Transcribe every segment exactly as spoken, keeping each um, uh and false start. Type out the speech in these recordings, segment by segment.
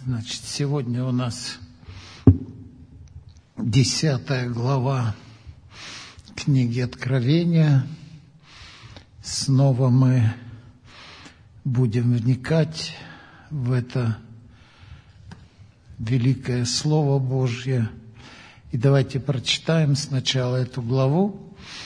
Значит, сегодня у нас десятая глава книги Откровения. Снова мы будем вникать в это великое Слово Божье. И давайте прочитаем сначала эту главу,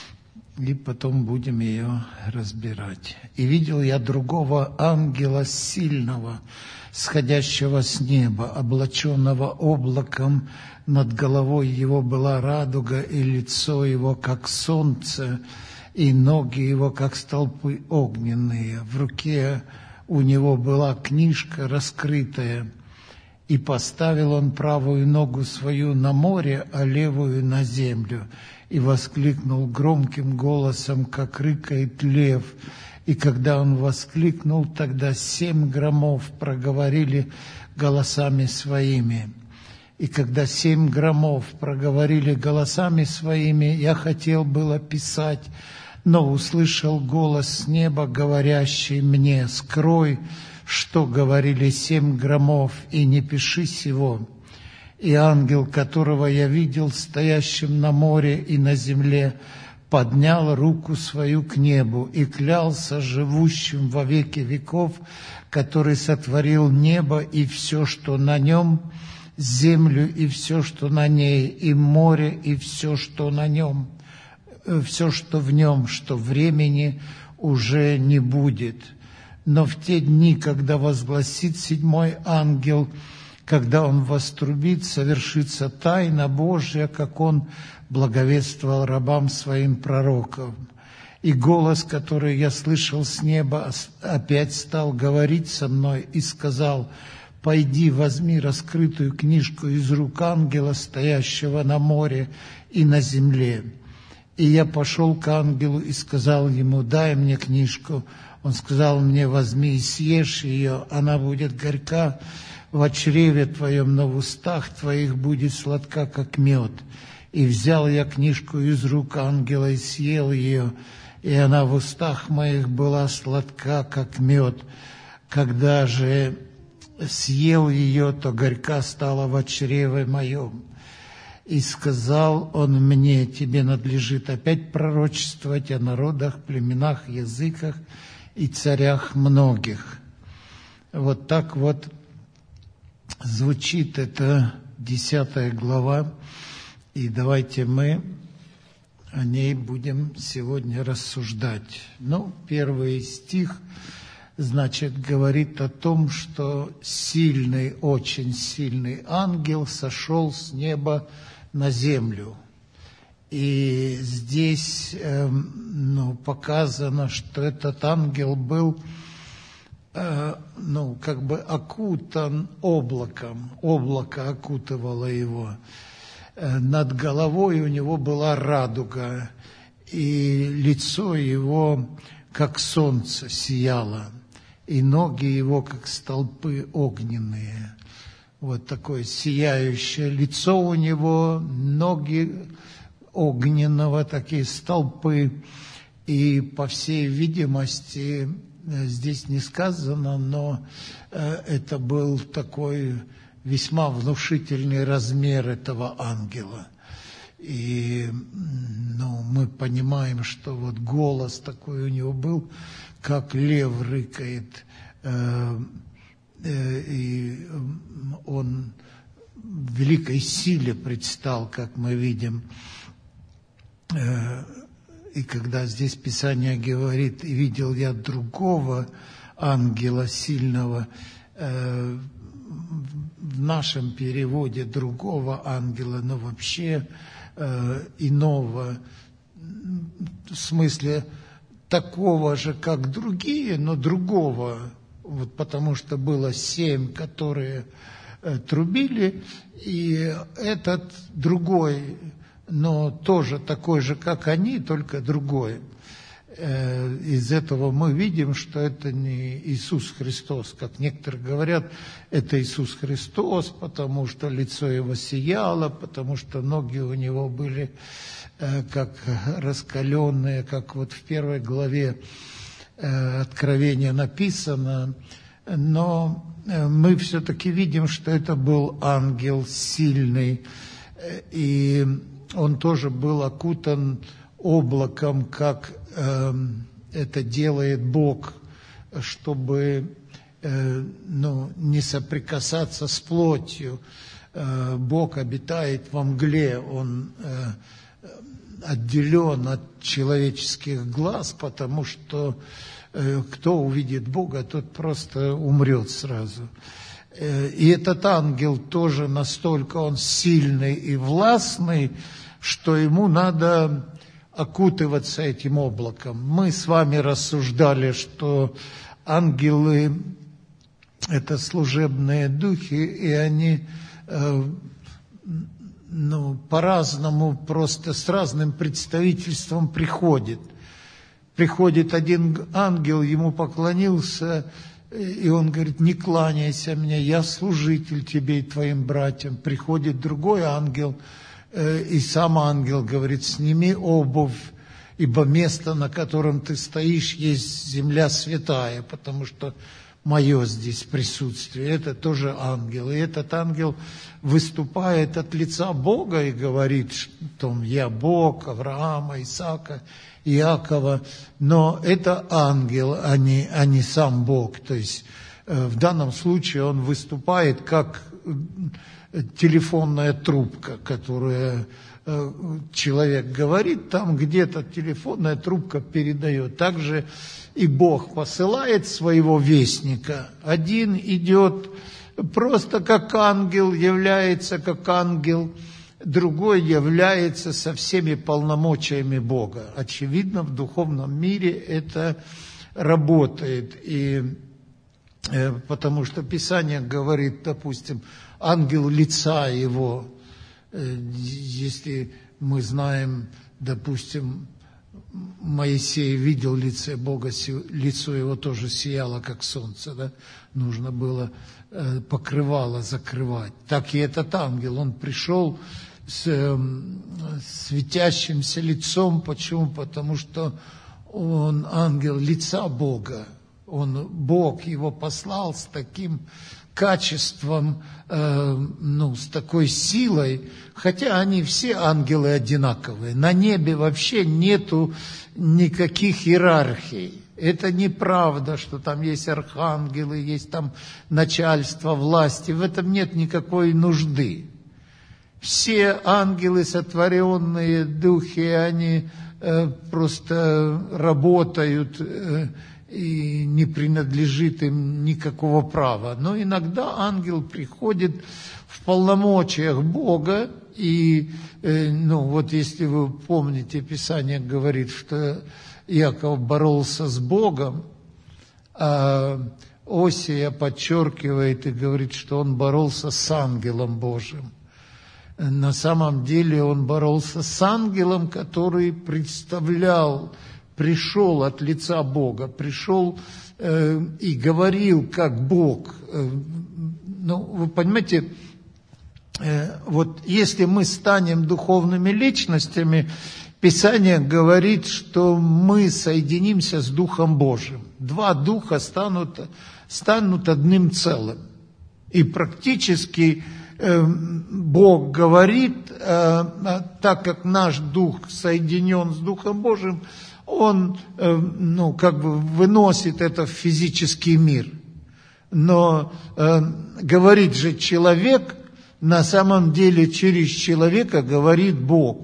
и потом будем ее разбирать. «И видел я другого ангела сильного, сходящего с неба, облаченного облаком, над головой его была радуга, и лицо его, как солнце, и ноги его, как столпы огненные. В руке у него была книжка раскрытая, и поставил он правую ногу свою на море, а левую на землю, и воскликнул громким голосом, как рыкает лев. И когда он воскликнул, тогда семь громов проговорили голосами своими. И когда семь громов проговорили голосами своими, я хотел было писать, но услышал голос с неба, говорящий мне: «Скрой, что говорили семь громов, и не пиши сего». И ангел, которого я видел стоящим на море и на земле, поднял руку свою к небу и клялся живущим во веки веков, который сотворил небо и все, что на нем, землю и все, что на ней, и море и все, что на нем, все, что в нем, что времени уже не будет. Но в те дни, когда возгласит седьмой ангел, когда он вострубит, совершится тайна Божья, как он благовествовал рабам своим пророкам. И голос, который я слышал с неба, опять стал говорить со мной и сказал: «Пойди, возьми раскрытую книжку из рук ангела, стоящего на море и на земле». И я пошел к ангелу и сказал ему: «Дай мне книжку». Он сказал мне: «Возьми и съешь ее, она будет горька в чреве твоем, но в устах твоих будет сладка, как мед». И взял я книжку из рук ангела и съел ее, и она в устах моих была сладка, как мед. Когда же съел ее, то горька стала во чреве моем. И сказал он мне: тебе надлежит опять пророчествовать о народах, племенах, языках и царях многих. Вот так вот звучит эта десятая глава. И давайте мы о ней будем сегодня рассуждать. Ну, первый стих, значит, говорит о том, что сильный, очень сильный ангел сошел с неба на землю. И здесь э, ну, показано, что этот ангел был э, ну, как бы окутан облаком, облако окутывало его. Над головой у него была радуга, и лицо его, как солнце, сияло, и ноги его, как столпы огненные. Вот такое сияющее лицо у него, ноги огненного, такие столпы. И, по всей видимости, здесь не сказано, но это был такой весьма внушительный размер этого ангела. И ну, мы понимаем, что вот голос такой у него был, как лев рыкает, э, э, и он в великой силе предстал, как мы видим. Э, и когда здесь Писание говорит: «И видел я другого ангела сильного», э, в нашем переводе другого ангела, но вообще э, иного, в смысле такого же, как другие, но другого, вот потому что было семь, которые э, трубили, и этот другой, но тоже такой же, как они, только другой. Из этого мы видим, что это не Иисус Христос. Как некоторые говорят, это Иисус Христос, потому что лицо его сияло, потому что ноги у него были как раскаленные, как вот в первой главе Откровения написано, но мы все-таки видим, что это был ангел сильный, и он тоже был окутан облаком, как э, это делает Бог, чтобы э, ну, не соприкасаться с плотью. Э, Бог обитает во мгле, Он э, отделен от человеческих глаз, потому что э, кто увидит Бога, тот просто умрет сразу. Э, и этот ангел тоже настолько он сильный и властный, что ему надо окутываться этим облаком. Мы с вами рассуждали, что ангелы – это служебные духи, и они э, ну, по-разному, просто с разным представительством приходят. Приходит один ангел, ему поклонился, и он говорит: не кланяйся мне, я служитель тебе и твоим братьям. Приходит другой ангел, и сам ангел говорит: сними обувь, ибо место, на котором ты стоишь, есть земля святая, потому что мое здесь присутствие. Это тоже ангел. И этот ангел выступает от лица Бога и говорит, что я Бог Авраама, Исаака, Иакова. Но это ангел, а не, а не сам Бог. То есть в данном случае он выступает как телефонная трубка, которая человек говорит, там где-то телефонная трубка передает. Также и Бог посылает своего вестника. Один идет просто как ангел, является как ангел, другой является со всеми полномочиями Бога. Очевидно, в духовном мире это работает. И э, потому что Писание говорит, допустим, ангел лица его. Если мы знаем, допустим, Моисей видел лице Бога, лицо его тоже сияло, как солнце, да? Нужно было покрывало закрывать. Так и этот ангел, он пришел с светящимся лицом. Почему? Потому что он ангел лица Бога. Он, Бог его послал с таким качеством, э, ну, с такой силой, хотя они все ангелы одинаковые. На небе вообще нету никаких иерархий. Это неправда, что там есть архангелы, есть там начальство власти. В этом нет никакой нужды. Все ангелы, сотворенные духи, они э, просто работают, э, и не принадлежит им никакого права. Но иногда ангел приходит в полномочиях Бога, и, э, ну, вот если вы помните, Писание говорит, что Иаков боролся с Богом, а Осия подчеркивает и говорит, что он боролся с ангелом Божьим. На самом деле он боролся с ангелом, который представлял, пришел от лица Бога, пришел э, и говорил как Бог. Э, ну, вы понимаете, э, вот если мы станем духовными личностями, Писание говорит, что мы соединимся с Духом Божьим. Два духа станут, станут одним целым. И практически э, Бог говорит, э, так как наш дух соединен с Духом Божьим, Он, э, ну, как бы выносит это в физический мир. Но э, говорит же человек, на самом деле через человека говорит Бог.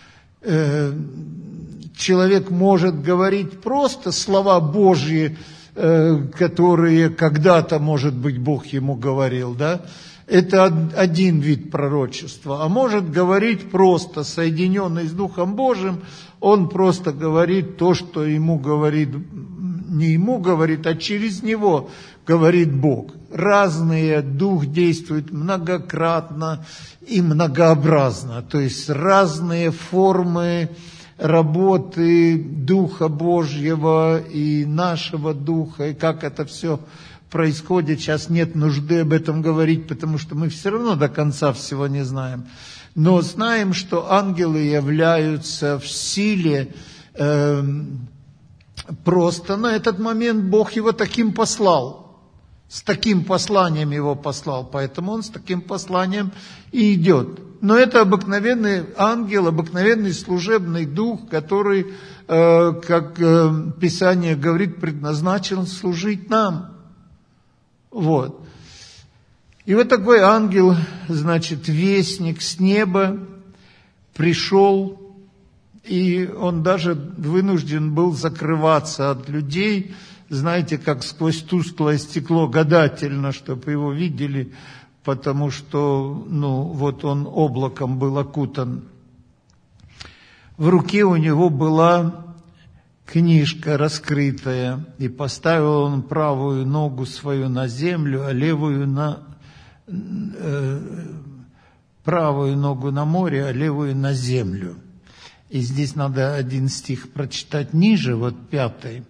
Человек может говорить просто слова Божьи, которые когда-то, может быть, Бог ему говорил, да? Это один вид пророчества. А может говорить просто, соединенный с Духом Божьим, он просто говорит то, что ему говорит, не ему говорит, а через него говорит Бог. Разные, Дух действует многократно и многообразно. То есть разные формы работы Духа Божьего и нашего Духа, и как это все происходит. Сейчас нет нужды об этом говорить, потому что мы все равно до конца всего не знаем. Но знаем, что ангелы являются в силе, э, просто на этот момент Бог его таким послал. С таким посланием его послал, поэтому он с таким посланием и идет. Но это обыкновенный ангел, обыкновенный служебный дух, который, э, как э, Писание говорит, предназначен служить нам. Вот. И вот такой ангел, значит, вестник с неба пришел, и он даже вынужден был закрываться от людей, знаете, как сквозь тусклое стекло, гадательно, чтобы его видели, потому что, ну, вот он облаком был окутан. В руке у него была книжка раскрытая, и поставил он правую ногу свою на землю, а левую на э, правую ногу на море, а левую на землю. И здесь надо один стих прочитать ниже, вот пятый.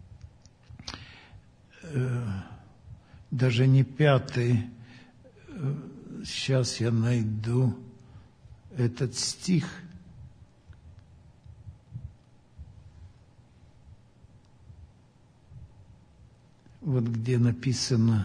Э, даже не пятый. Сейчас я найду этот стих. Вот где написано,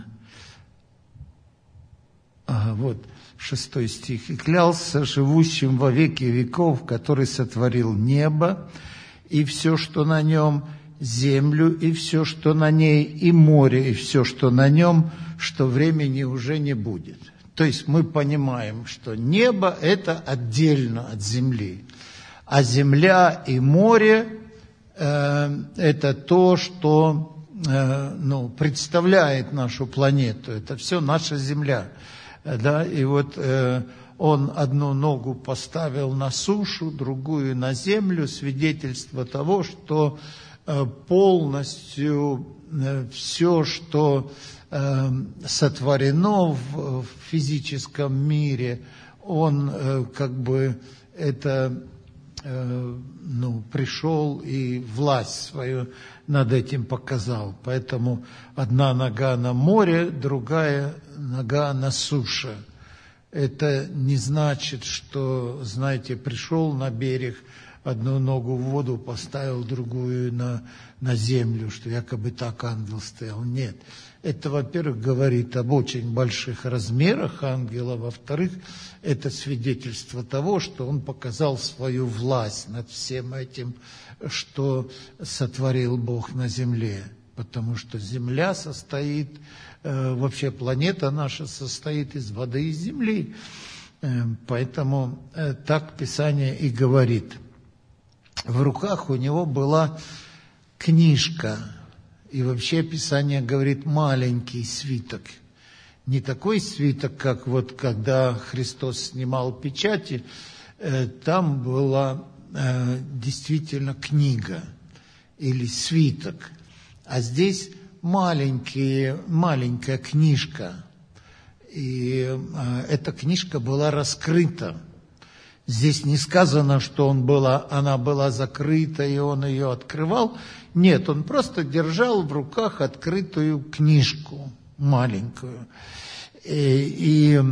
ага, вот шестой стих. «И клялся живущим во веки веков, который сотворил небо, и все, что на нем, землю, и все, что на ней, и море, и все, что на нем, что времени уже не будет». То есть мы понимаем, что небо – это отдельно от земли, а земля и море э, – это то, что ну, представляет нашу планету, это все наша Земля, да, и вот э, он одну ногу поставил на сушу, другую на землю, свидетельство того, что э, полностью э, все, что э, сотворено в, в физическом мире, он э, как бы это э, ну, пришел и власть свою над этим показал. Поэтому одна нога на море, другая нога на суше. Это не значит, что, знаете, пришел на берег, одну ногу в воду поставил, другую на, на землю, что якобы так ангел стоял. Нет. Это, во-первых, говорит об очень больших размерах ангела, во-вторых, это свидетельство того, что он показал свою власть над всем этим, что сотворил Бог на земле. Потому что земля состоит, э, вообще планета наша состоит из воды и земли. Э, поэтому э, так Писание и говорит. В руках у него была книжка. И вообще Писание говорит маленький свиток. Не такой свиток, как вот когда Христос снимал печати, э, там была э, действительно книга или свиток. А здесь маленькие, маленькая книжка. И э, эта книжка была раскрыта. Здесь не сказано, что он была, она была закрыта, и он ее открывал. Нет, он просто держал в руках открытую книжку, маленькую. И, и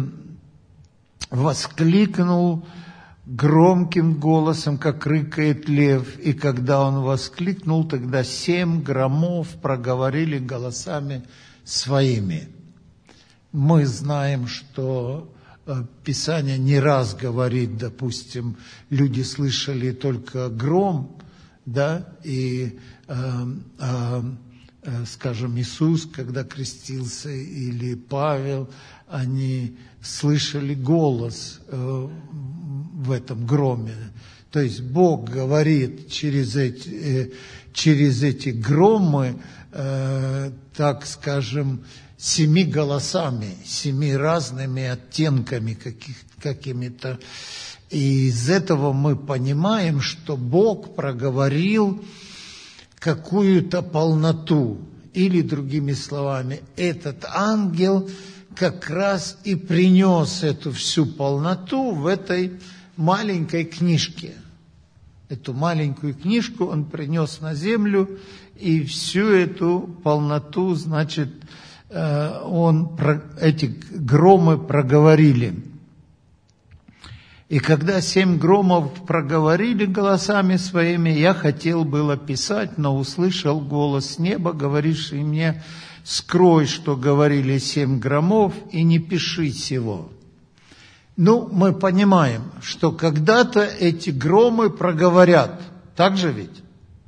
воскликнул громким голосом, как рыкает лев. И когда он воскликнул, тогда семь громов проговорили голосами своими. Мы знаем, что Писание не раз говорит, допустим, люди слышали только гром, да, и, э, э, э, скажем, Иисус, когда крестился, или Павел, они слышали голос э, в этом громе. То есть Бог говорит через эти, э, через эти громы, э, так скажем, семи голосами, семи разными оттенками каких, какими-то. И из этого мы понимаем, что Бог проговорил какую-то полноту. Или, другими словами, этот ангел как раз и принес эту всю полноту в этой маленькой книжке. Эту маленькую книжку он принес на землю, и всю эту полноту, значит, он, эти громы проговорили. И когда семь громов проговорили голосами своими, я хотел было писать, но услышал голос с неба, говоривший мне: скрой, что говорили семь громов, и не пиши сего. Ну, мы понимаем, что когда-то эти громы проговорят. Так же ведь?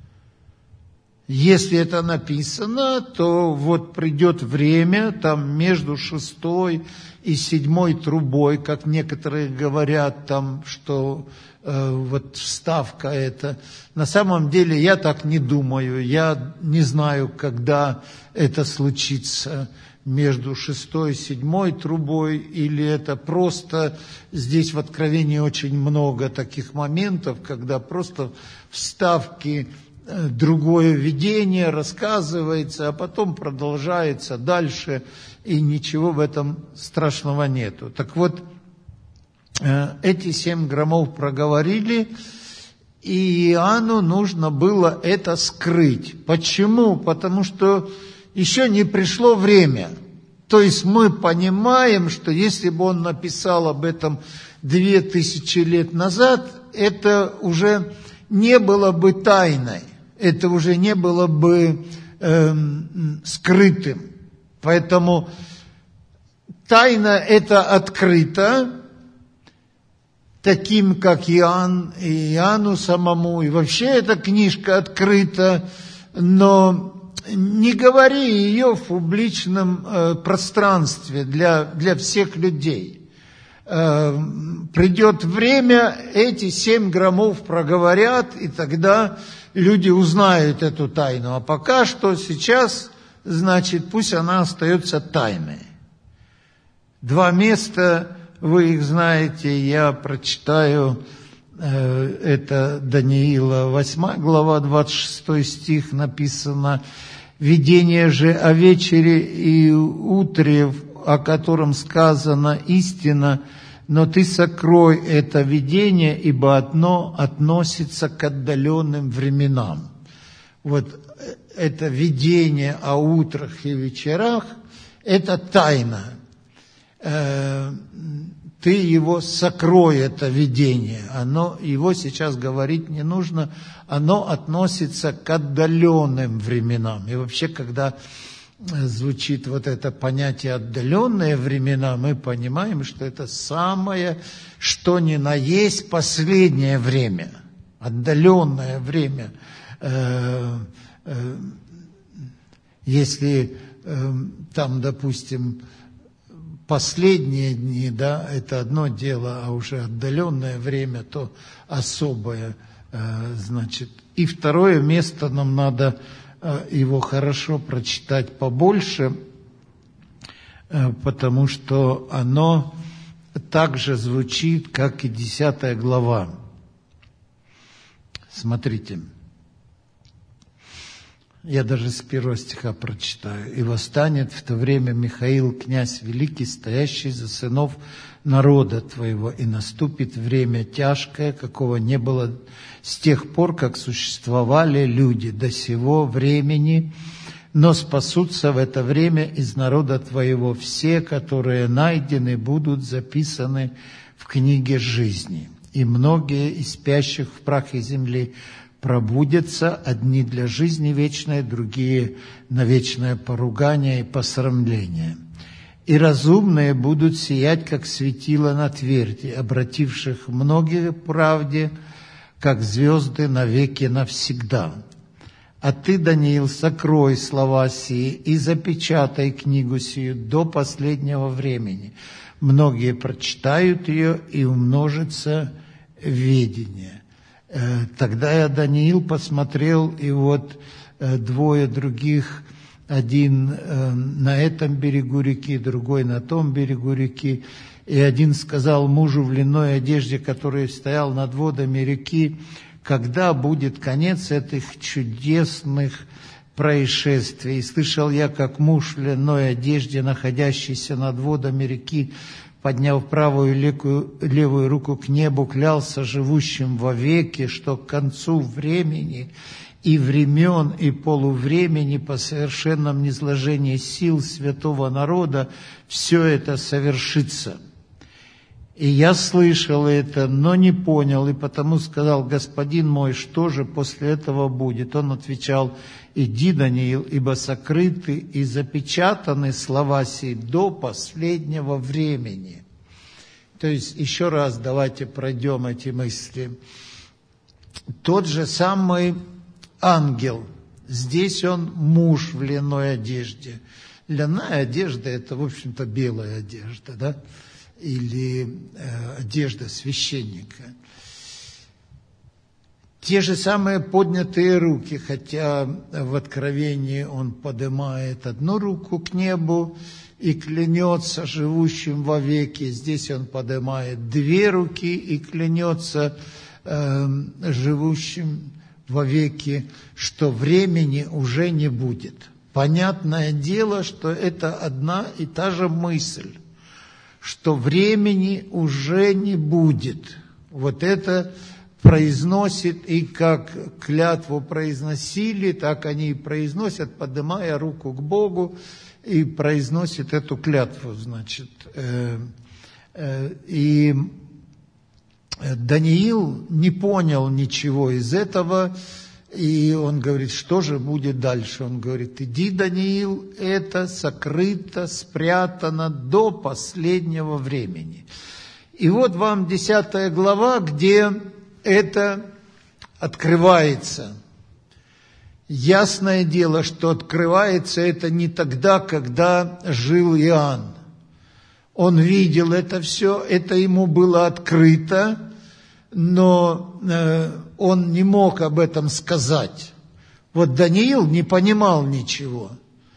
Если это написано, то вот придет время, там между шестой и седьмой трубой, как некоторые говорят, там, что э, вот вставка это. На самом деле я так не думаю, я не знаю, когда это случится, между шестой и седьмой трубой, или это просто, здесь в Откровении очень много таких моментов, когда просто вставки, другое видение рассказывается, а потом продолжается дальше, и ничего в этом страшного нету. Так вот, эти семь громов проговорили, и Иоанну нужно было это скрыть. Почему? Потому что еще не пришло время. То есть мы понимаем, что если бы он написал об этом две тысячи лет назад, это уже не было бы тайной. Это уже не было бы э, скрытым. Поэтому тайна это открыта таким, как Иоанн, и Иоанну самому, и вообще эта книжка открыта, но не говори ее в публичном э, пространстве для, для всех людей. Э, придет время, эти семь громов проговорят, и тогда люди узнают эту тайну. А пока что сейчас, значит, пусть она остается тайной. Два места, вы их знаете, я прочитаю, э, это Даниила восьмая глава, двадцать шестой стих, написано: «Видение же о вечере и утре, о котором сказано истина, но ты сокрой это видение, ибо одно относится к отдаленным временам». Вот это видение о утрах и вечерах – это тайна. Ты его сокрой, это видение. Оно, его сейчас говорить не нужно. Оно относится к отдаленным временам. И вообще, когда звучит вот это понятие «отдаленные времена», мы понимаем, что это самое, что ни на есть, последнее время. Отдаленное время. Если там, допустим, последние дни, да, это одно дело, а уже отдаленное время, то особое, значит. И второе место, нам надо его хорошо прочитать побольше, потому что оно также звучит, как и десятая глава. Смотрите. Я даже с первого стиха прочитаю. «И восстанет в то время Михаил, князь великий, стоящий за сынов народа твоего, и наступит время тяжкое, какого не было с тех пор, как существовали люди до сего времени, но спасутся в это время из народа твоего все, которые найдены, будут записаны в книге жизни. И многие из спящих в прахе земли пробудятся, одни для жизни вечной, другие на вечное поругание и посрамление. И разумные будут сиять, как светило на тверди, обративших многих к правде, как звезды навеки навсегда. А ты, Даниил, сокрой слова сии и запечатай книгу сию до последнего времени. Многие прочитают ее, и умножится ведение». Тогда я, Даниил, посмотрел, и вот двое других, один на этом берегу реки, другой на том берегу реки, и один сказал мужу в льняной одежде, который стоял над водами реки: когда будет конец этих чудесных происшествий? И слышал я, как муж в льняной одежде, находящийся над водами реки, подняв правую и левую руку к небу, клялся живущим вовеки, что к концу времени и времен, и полувремени по совершенном низложении сил святого народа все это совершится. И я слышал это, но не понял, и потому сказал: господин мой, что же после этого будет? Он отвечал: иди, Даниил, ибо сокрыты и запечатаны слова сии до последнего времени. То есть, еще раз давайте пройдем эти мысли. Тот же самый ангел, здесь он муж в льняной одежде. Льняная одежда – это, в общем-то, белая одежда, да? Или э, одежда священника. Те же самые поднятые руки, хотя в Откровении он поднимает одну руку к небу и клянется живущим вовеки. Здесь он поднимает две руки и клянется э, живущим вовеки, что времени уже не будет. Понятное дело, что это одна и та же мысль, что времени уже не будет. Вот это произносит, и как клятву произносили, так они и произносят, поднимая руку к Богу, и произносит эту клятву, значит. И Даниил не понял ничего из этого, и он говорит: что же будет дальше? Он говорит: иди, Даниил, это сокрыто, спрятано до последнего времени. И вот вам десятая глава, где это открывается. Ясное дело, что открывается это не тогда, когда жил Иоанн. Он видел это все, это ему было открыто, но э, он не мог об этом сказать. Вот Даниил не понимал ничего.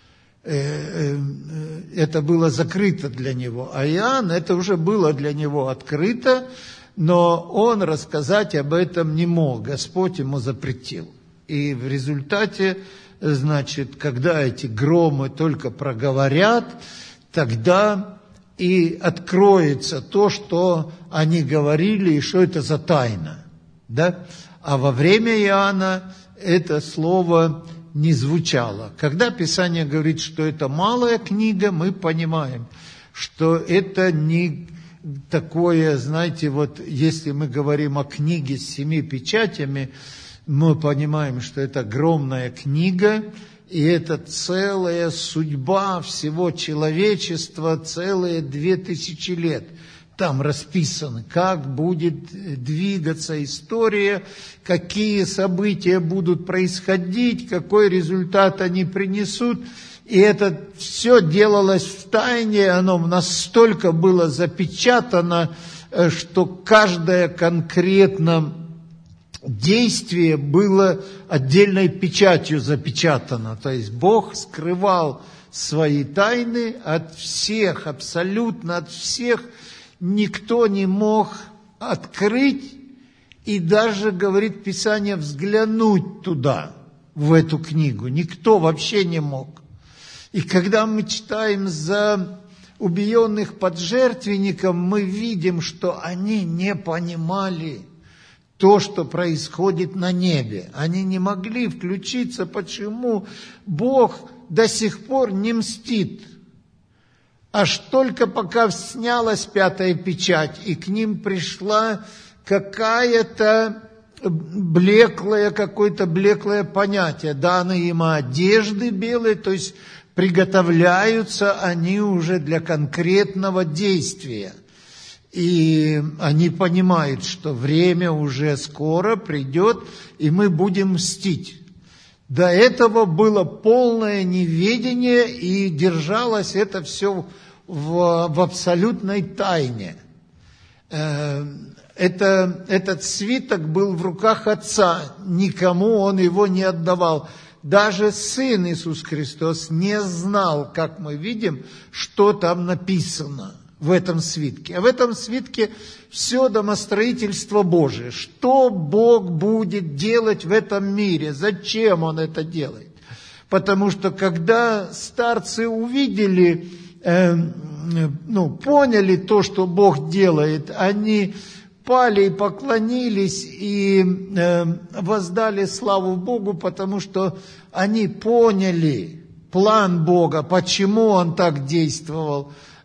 Э, э, это было закрыто для него. А Иоанн, это уже было для него открыто, но он рассказать об этом не мог. Господь ему запретил. И в результате, значит, когда эти громы только проговорят, тогда и откроется то, что они говорили, и что это за тайна. Да? А во время Иоанна это слово не звучало. Когда Писание говорит, что это малая книга, мы понимаем, что это не такое, знаете, вот если мы говорим о книге с семи печатями, мы понимаем, что это огромная книга, и это целая судьба всего человечества, целые две тысячи лет. Там расписано, как будет двигаться история, какие события будут происходить, какой результат они принесут. И это все делалось в тайне, оно настолько было запечатано, что каждое конкретно действие было отдельной печатью запечатано. То есть Бог скрывал свои тайны от всех, абсолютно от всех. Никто не мог открыть и даже, говорит Писание, взглянуть туда, в эту книгу. Никто вообще не мог. И когда мы читаем за убиенных под жертвенником, мы видим, что они не понимали то, что происходит на небе. Они не могли включиться, почему Бог до сих пор не мстит. Аж только пока снялась пятая печать, и к ним пришла какая-то блеклое, какое-то блеклое понятие. Даны им одежды белые, то есть приготовляются они уже для конкретного действия. И они понимают, что время уже скоро придет, и мы будем мстить. До этого было полное неведение, и держалось это все в, в абсолютной тайне. Это, этот свиток был в руках Отца, никому он его не отдавал. Даже Сын Иисус Христос не знал, как мы видим, что там написано в этом свитке. А в этом свитке все домостроительство Божие. Что Бог будет делать в этом мире? Зачем Он это делает? Потому что когда старцы увидели, э, ну, поняли то, что Бог делает, они пали и поклонились и э, воздали славу Богу, потому что они поняли план Бога, почему Он так действовал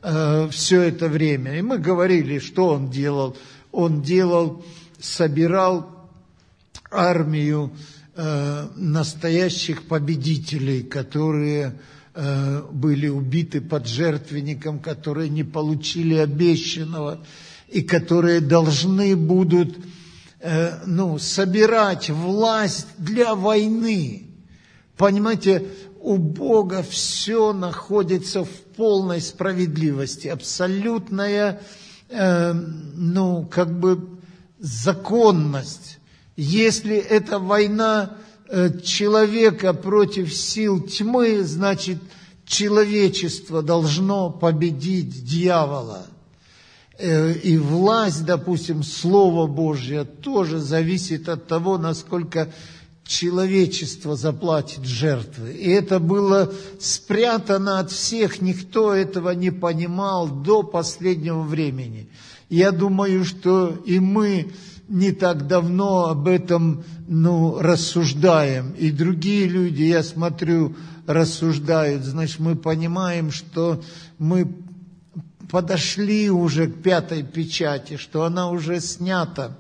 э, все это время. И мы говорили, что он делал. Он делал, собирал армию э, настоящих победителей, которые э, были убиты под жертвенником, которые не получили обещанного, и которые должны будут э, ну, собирать власть для войны. Понимаете, у Бога все находится в полной справедливости, абсолютная, э, ну, как бы законность. Если это война э, человека против сил тьмы, значит, человечество должно победить дьявола. Э, и власть, допустим, Слово Божье тоже зависит от того, насколько человечество заплатит жертвы. И это было спрятано от всех, никто этого не понимал до последнего времени. Я думаю, что и мы не так давно об этом ну, рассуждаем. И другие люди, я смотрю, рассуждают. Значит, мы понимаем, что мы подошли уже к пятой печати, что она уже снята.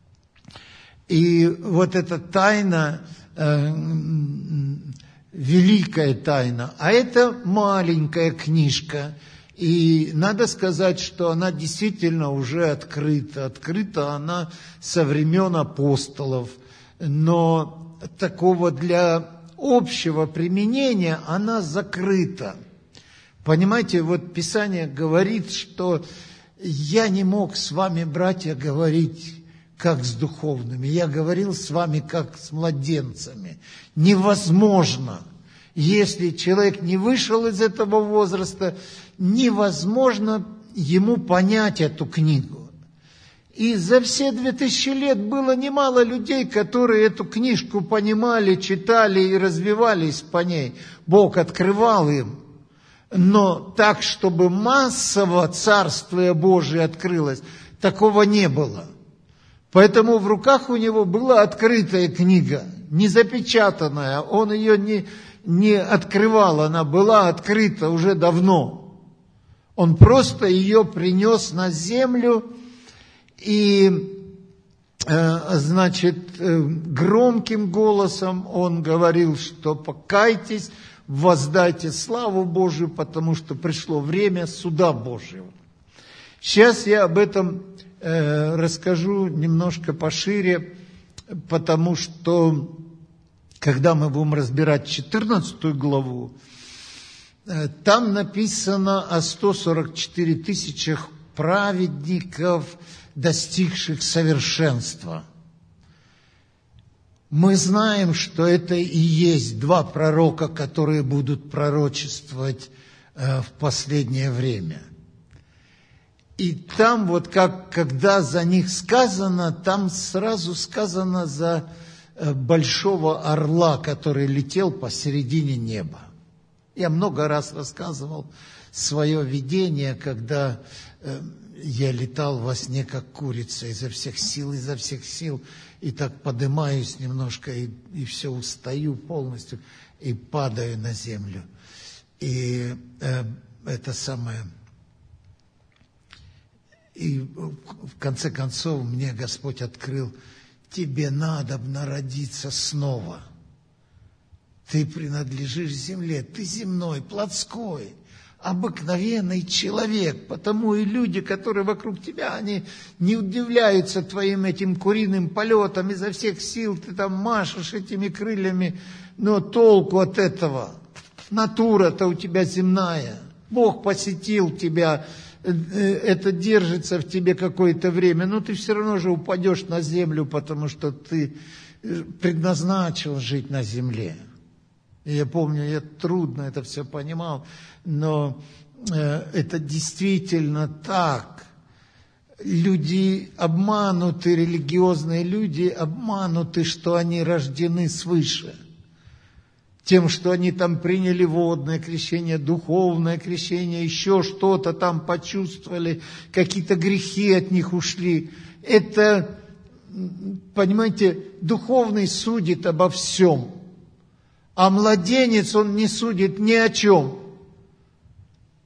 И вот эта тайна, э, великая тайна, а это маленькая книжка. И надо сказать, что она действительно уже открыта. Открыта она со времен апостолов. Но такого для общего применения она закрыта. Понимаете, вот Писание говорит, что я не мог с вами, братья, говорить как с духовными. Я говорил с вами как с младенцами. Невозможно. Если человек не вышел из этого возраста, невозможно ему понять эту книгу. И за все две тысячи лет было немало людей, которые эту книжку понимали, читали и развивались по ней. Бог открывал им. Но так, чтобы массово Царствие Божие открылось, такого не было. Поэтому в руках у него была открытая книга, не запечатанная. Он ее не, не открывал, она была открыта уже давно. Он просто ее принес на землю и, э, значит, э, громким голосом он говорил, что покайтесь, воздайте славу Божию, потому что пришло время суда Божьего. Сейчас я об этом э, расскажу немножко пошире, потому что, когда мы будем разбирать четырнадцатую главу, э, там написано о ста сорока четырёх тысячах праведников, достигших совершенства. Мы знаем, что это и есть два пророка, которые будут пророчествовать э, в последнее время. И там вот как, когда за них сказано, там сразу сказано за э, большого орла, который летел посередине неба. Я много раз рассказывал свое видение, когда э, я летал во сне, как курица, изо всех сил, изо всех сил, и так поднимаюсь немножко, и, и все, устаю полностью, и падаю на землю. И э, это самое... И в конце концов мне Господь открыл: тебе надо народиться снова. Ты принадлежишь земле, ты земной, плотской, обыкновенный человек. Потому и люди, которые вокруг тебя, они не удивляются твоим этим куриным полетом. Изо всех сил ты там машешь этими крыльями, но толку от этого? Натура-то у тебя земная. Бог посетил тебя, это держится в тебе какое-то время, но ты все равно же упадешь на землю, потому что ты предназначен жить на земле. И я помню, я трудно это все понимал, но э, это действительно так. Люди обмануты, религиозные люди обмануты, что они рождены свыше. Тем, что они там приняли водное крещение, духовное крещение, еще что-то там почувствовали, какие-то грехи от них ушли. Это, понимаете, духовный судит обо всем, а младенец, он не судит ни о чем.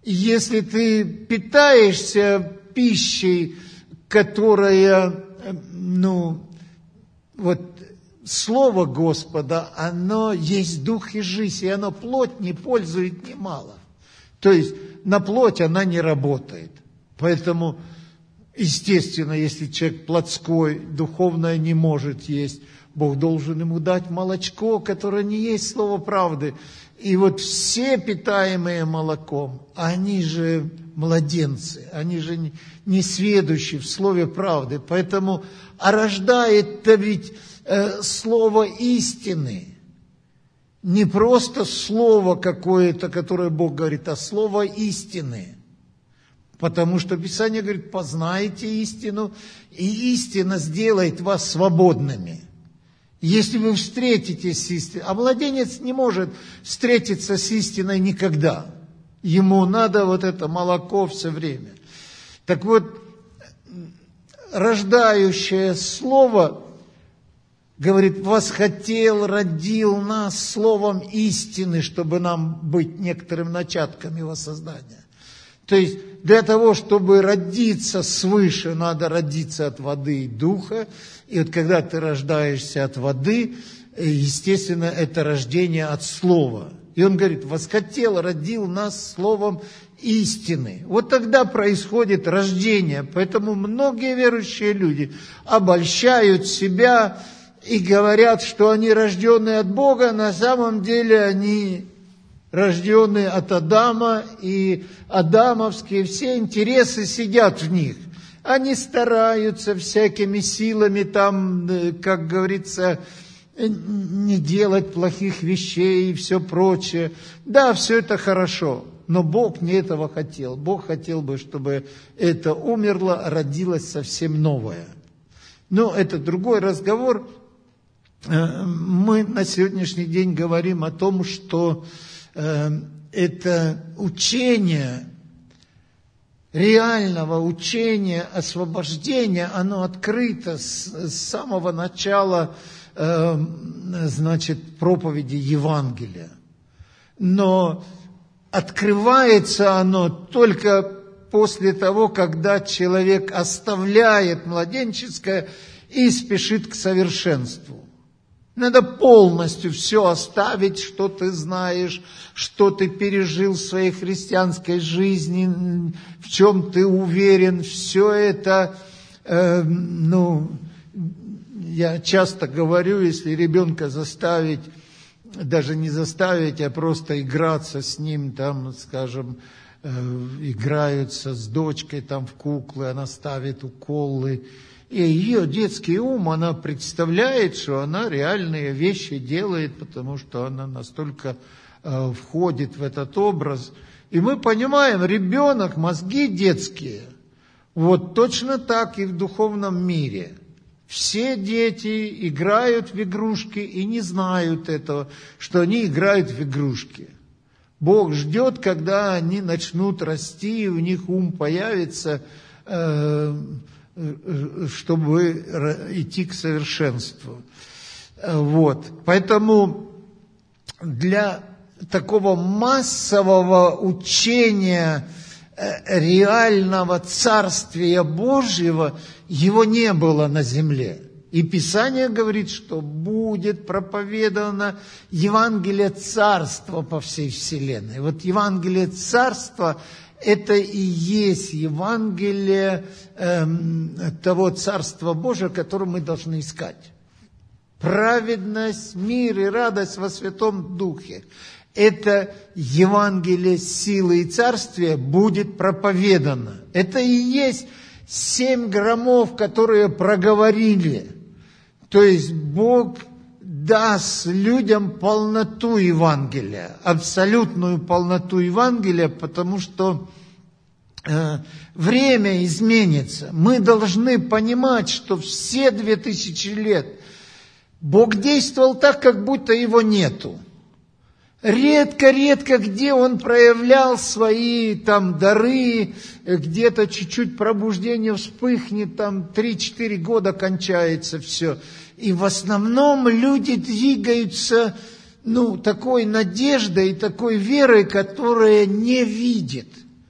Если ты питаешься пищей, которая, ну, вот, Слово Господа, оно есть дух и жизнь, и оно плоть не пользует немало. То есть на плоть она не работает. Поэтому, естественно, если человек плотской, духовное не может есть, Бог должен ему дать молочко, которое не есть слово правды. И вот все питаемые молоком, они же младенцы, они же не сведущие в слове правды. Поэтому, а рождает-то ведь э, слово истины. Не просто слово какое-то, которое Бог говорит, а слово истины. Потому что Писание говорит, познайте истину, и истина сделает вас свободными. Если вы встретитесь с истиной, а младенец не может встретиться с истиной никогда. Ему надо вот это молоко все время. Так вот, рождающее слово, говорит, восхотел, родил нас словом истины, чтобы нам быть некоторым начатком его создания. То есть, для того, чтобы родиться свыше, надо родиться от воды и духа. И вот когда ты рождаешься от воды, естественно, это рождение от слова. И он говорит, восхотел, родил нас словом истины. Вот тогда происходит рождение. Поэтому многие верующие люди обольщают себя и говорят, что они рожденные от Бога, на самом деле они рожденные от Адама, и адамовские все интересы сидят в них. Они стараются всякими силами там, как говорится, не делать плохих вещей и все прочее. Да, все это хорошо, но Бог не этого хотел. Бог хотел бы, чтобы это умерло, родилось совсем новое. Но это другой разговор. Мы на сегодняшний день говорим о том, что это учение, реального учения освобождения, оно открыто с, с самого начала, э, значит, проповеди Евангелия. Но открывается оно только после того, когда человек оставляет младенческое и спешит к совершенству. Надо полностью все оставить, что ты знаешь, что ты пережил в своей христианской жизни, в чем ты уверен. Все это, э, ну, я часто говорю, если ребенка заставить, даже не заставить, а просто играться с ним, там, скажем, э, играются с дочкой там в куклы, она ставит уколы. И ее детский ум, она представляет, что она реальные вещи делает, потому что она настолько э, входит в этот образ. И мы понимаем, ребенок, мозги детские, вот точно так и в духовном мире. Все дети играют в игрушки и не знают этого, что они играют в игрушки. Бог ждет, когда они начнут расти, и у них ум появится, э, чтобы идти к совершенству. Вот. Поэтому для такого массового учения реального Царствия Божьего его не было на земле. И Писание говорит, что будет проповедано Евангелие Царства по всей вселенной. Вот Евангелие Царства – это и есть Евангелие э, того Царства Божия, которое мы должны искать. Праведность, мир и радость во Святом Духе. Это Евангелие силы и царствия будет проповедано. Это и есть семь громов, которые проговорили. То есть Бог даст людям полноту Евангелия, абсолютную полноту Евангелия, потому что э, время изменится. Мы должны понимать, что все две тысячи лет Бог действовал так, как будто его нету. Редко-редко, где он проявлял свои там дары, где-то чуть-чуть пробуждение вспыхнет, там три-четыре года кончается все. И в основном люди двигаются, ну, такой надеждой, такой верой, которая не видит.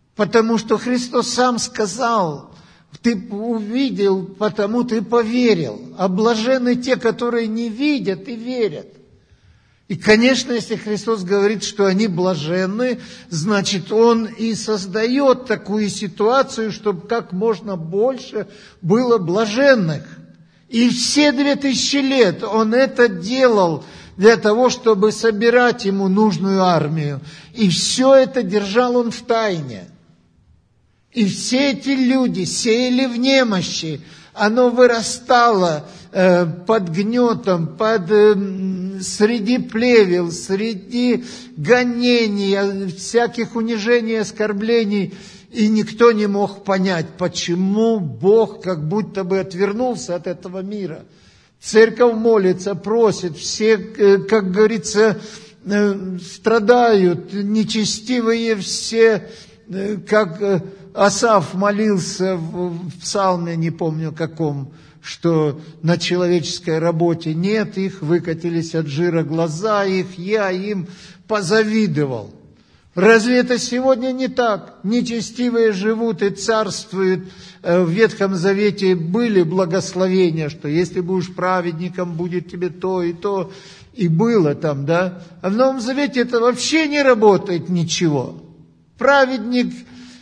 Потому что Христос сам сказал: ты увидел, потому ты поверил. А блаженны те, которые не видят и верят. И, конечно, если Христос говорит, что они блаженны, значит, Он и создает такую ситуацию, чтобы как можно больше было блаженных. И все две тысячи лет Он это делал для того, чтобы собирать Ему нужную армию. И все это держал Он в тайне. И все эти люди сеяли в немощи, оно вырастало э, под гнетом, под, э, среди плевел, среди гонений, всяких унижений, оскорблений. И никто не мог понять, почему Бог как будто бы отвернулся от этого мира. Церковь молится, просит, все, э, как говорится, э, страдают, нечестивые все, э, как... Э, Асаф молился в псалме, не помню каком, что на человеческой работе нет их, выкатились от жира глаза их, я им позавидовал. Разве это сегодня не так? Нечестивые живут и царствуют. В Ветхом Завете были благословения, что если будешь праведником, будет тебе то и то. И было там, да? А в Новом Завете это вообще не работает ничего. Праведник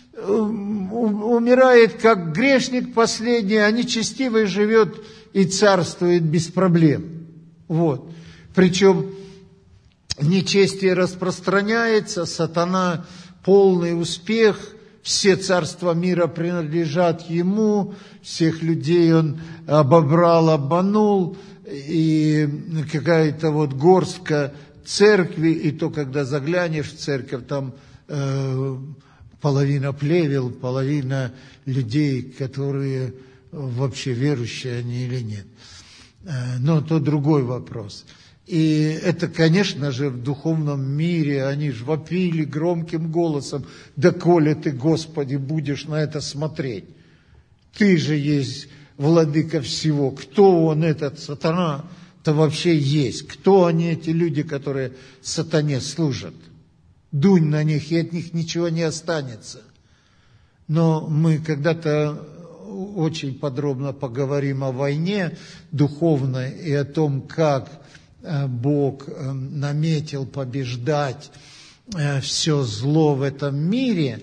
умирает как грешник последний, а нечестивый живет и царствует без проблем. Вот. Причем нечестие распространяется, сатана полный успех, все царства мира принадлежат ему, всех людей он обобрал, обманул, и какая-то вот горстка церкви, и то, когда заглянешь в церковь, там э, половина плевел, половина людей, которые вообще верующие они или нет. Но то другой вопрос. И это, конечно же, в духовном мире они же вопили громким голосом: «Да коли ты, Господи, будешь на это смотреть? Ты же есть владыка всего». Кто он, этот сатана-то вообще есть? Кто они, эти люди, которые сатане служат? Дунь на них, и от них ничего не останется. Но мы когда-то очень подробно поговорим о войне духовной и о том, как Бог наметил побеждать все зло в этом мире.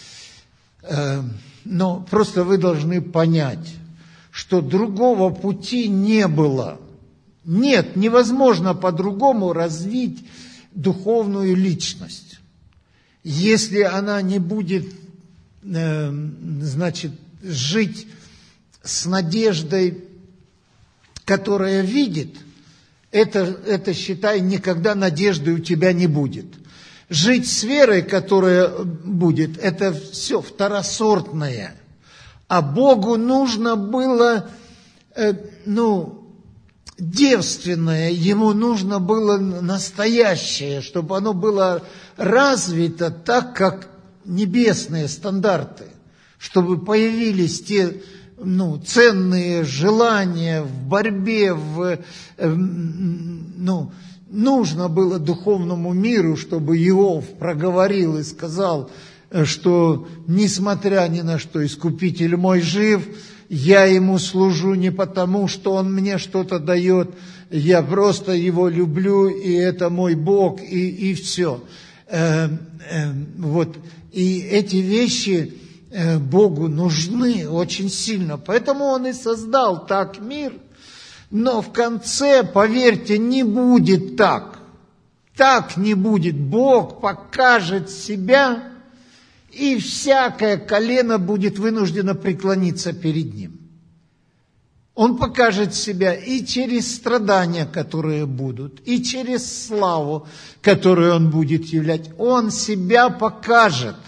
Но просто вы должны понять, что другого пути не было. Нет, невозможно по-другому развить духовную личность. Если она не будет, э, значит, жить с надеждой, которая видит, это, это, считай, никогда надежды у тебя не будет. Жить с верой, которая будет, это все второсортное. А Богу нужно было, э, ну, девственное, ему нужно было настоящее, чтобы оно было развито так, как небесные стандарты, чтобы появились те, ну, ценные желания в борьбе, в, э, ну, нужно было духовному миру, чтобы Иов проговорил и сказал, что несмотря ни на что, Искупитель мой жив, я ему служу не потому, что он мне что-то дает, я просто его люблю, и это мой Бог, и, и все. Э, э, вот. И эти вещи э, Богу нужны очень сильно, поэтому Он и создал так мир. Но в конце, поверьте, не будет так. Так не будет. Бог покажет себя, и всякое колено будет вынуждено преклониться перед Ним. Он покажет себя и через страдания, которые будут, и через славу, которую Он будет являть. Он себя покажет.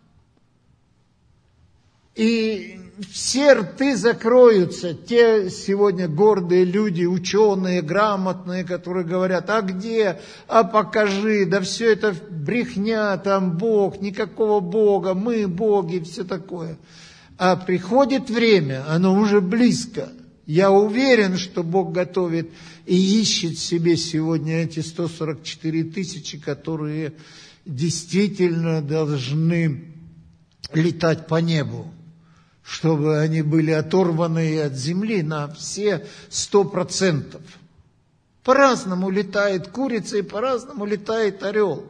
И все рты закроются. Те сегодня гордые люди, ученые, грамотные, которые говорят: а где, а покажи, да все это брехня, там Бог, никакого Бога, мы боги, все такое. А приходит время, оно уже близко. Я уверен, что Бог готовит и ищет себе сегодня эти сто сорок четыре тысячи, которые действительно должны летать по небу, чтобы они были оторваны от земли на все сто процентов. По-разному летает курица и по-разному летает орел.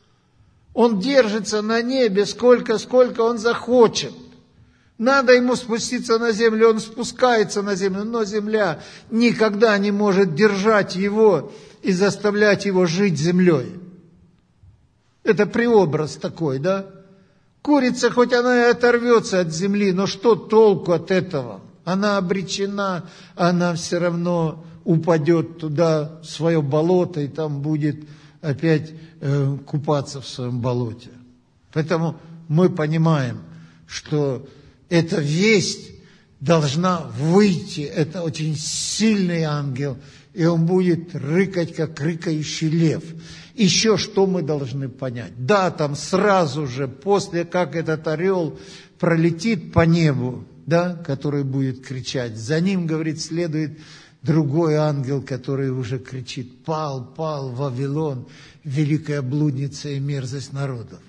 Он держится на небе сколько, сколько он захочет. Надо ему спуститься на землю, он спускается на землю, но земля никогда не может держать его и заставлять его жить землей. Это преобраз такой, да? Курица, хоть она и оторвется от земли, но что толку от этого? Она обречена, она все равно упадет туда, в свое болото, и там будет опять э, купаться в своем болоте. Поэтому мы понимаем, что эта весть должна выйти. Это очень сильный ангел, и он будет рыкать, как рыкающий лев. Еще что мы должны понять? Да, там сразу же, после как этот орел пролетит по небу, да, который будет кричать, за ним, говорит, следует другой ангел, который уже кричит: «Пал, пал, Вавилон, великая блудница и мерзость народов».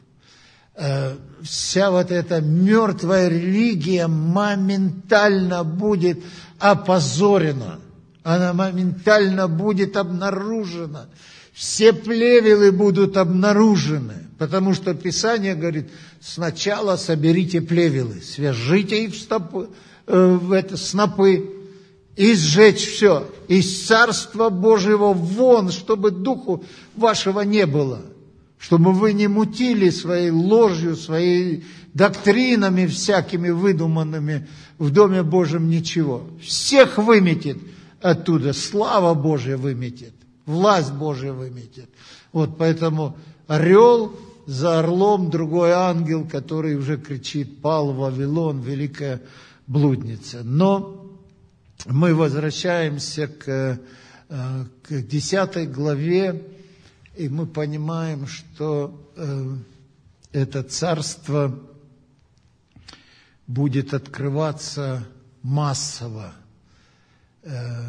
Вся вот эта мертвая религия моментально будет опозорена, она моментально будет обнаружена. Все плевелы будут обнаружены, потому что Писание говорит: сначала соберите плевелы, свяжите их в, стопы, э, в это, снопы и сжечь все, из Царства Божьего вон, чтобы духу вашего не было, чтобы вы не мутили своей ложью, своей доктринами всякими выдуманными в Доме Божьем ничего. Всех выметит оттуда, слава Божья выметит. Власть Божия выметит. Вот поэтому орел, за орлом другой ангел, который уже кричит: «Пал Вавилон, великая блудница». Но мы возвращаемся к, к десятой главе, и мы понимаем, что э, это царство будет открываться массово. Э,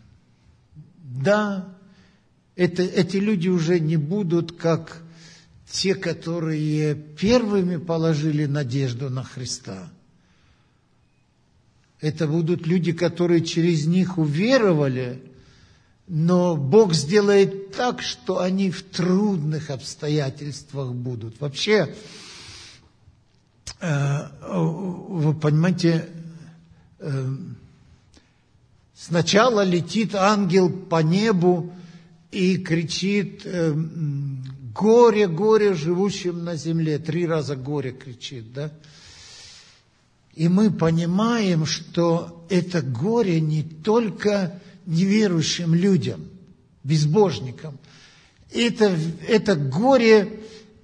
да, Это, эти люди уже не будут как те, которые первыми положили надежду на Христа. Это будут люди, которые через них уверовали, но Бог сделает так, что они в трудных обстоятельствах будут. Вообще, вы понимаете, сначала летит ангел по небу и кричит: «Горе, горе живущим на земле». Три раза горе кричит, да? И мы понимаем, что это горе не только неверующим людям, безбожникам. Это, это горе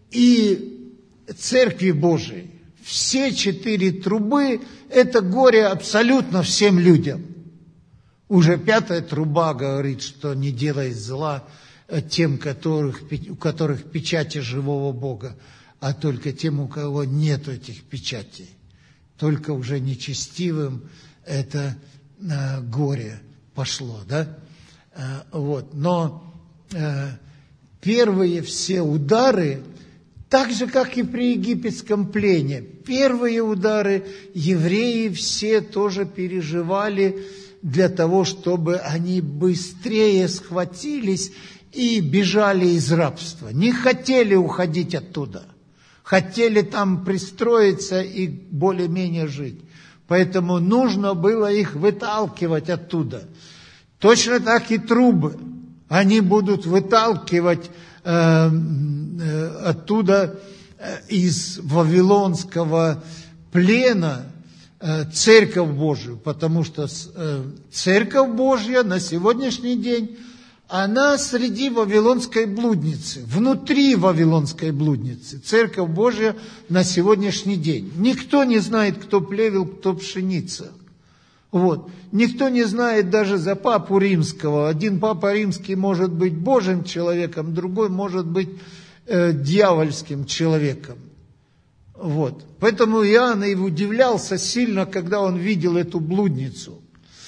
и Церкви Божией. Все четыре трубы – это горе абсолютно всем людям. Уже пятая труба говорит, что не делай зла тем, которых, у которых печати живого Бога, а только тем, у кого нет этих печатей. Только уже нечестивым это а, горе пошло, да? А, вот. Но а, первые все удары, так же, как и при египетском плене, первые удары евреи все тоже переживали для того, чтобы они быстрее схватились и бежали из рабства. Не хотели уходить оттуда. Хотели там пристроиться и более-менее жить. Поэтому нужно было их выталкивать оттуда. Точно так и трубы. Они будут выталкивать э, э, оттуда, э, из вавилонского плена, Церковь Божию, потому что Церковь Божья на сегодняшний день, она среди вавилонской блудницы, внутри вавилонской блудницы. Церковь Божья на сегодняшний день. Никто не знает, кто плевел, кто пшеница. Вот. Никто не знает даже за папу римского. Один папа римский может быть Божьим человеком, другой может быть э, дьявольским человеком. Вот. Поэтому Иоанн и удивлялся сильно, когда он видел эту блудницу.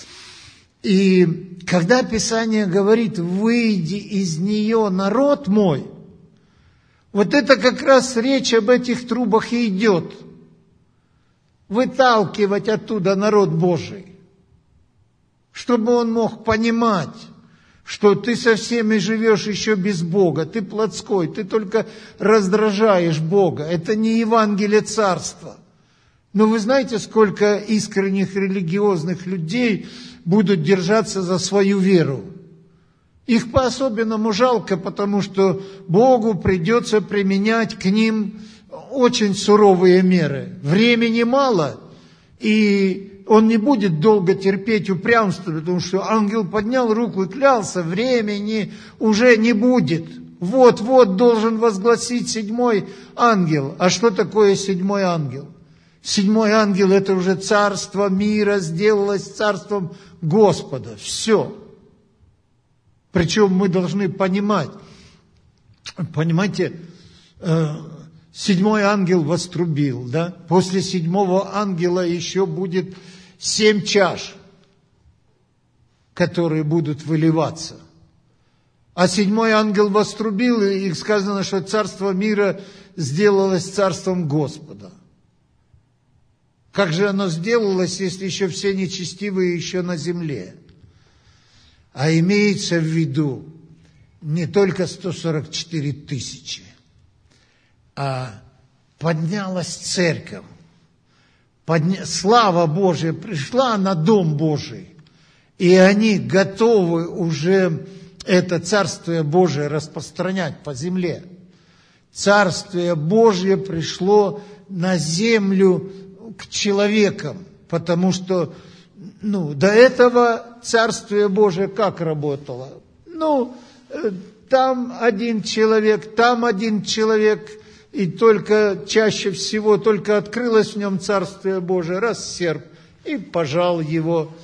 И когда Писание говорит: «Выйди из нее, народ мой», вот это как раз речь об этих трубах и идет. выталкивать оттуда народ Божий, чтобы он мог понимать, что ты со всеми живешь еще без Бога, ты плотской, ты только раздражаешь Бога. Это не Евангелие Царства. Но вы знаете, сколько искренних религиозных людей будут держаться за свою веру? Их по-особенному жалко, потому что Богу придется применять к ним очень суровые меры. Времени мало, и он не будет долго терпеть упрямство, потому что ангел поднял руку и клялся, времени уже не будет. Вот-вот должен возгласить седьмой ангел. А что такое седьмой ангел? Седьмой ангел – это уже царство мира сделалось царством Господа. Все. Причем мы должны понимать, понимаете, седьмой ангел вострубил, да? После седьмого ангела еще будет семь чаш, которые будут выливаться. А седьмой ангел вострубил, и сказано, что царство мира сделалось царством Господа. Как же оно сделалось, если еще все нечестивые еще на земле? А имеется в виду не только сто сорок четыре тысячи, а поднялась церковь. Подня... Слава Божия пришла на Дом Божий, и они готовы уже это Царствие Божие распространять по земле. Царствие Божье пришло на землю к человекам, потому что ну, до этого Царствие Божие как работало? Ну, там один человек, там один человек, и только чаще всего только открылось в нем Царствие Божие, раз серп, и пожал его,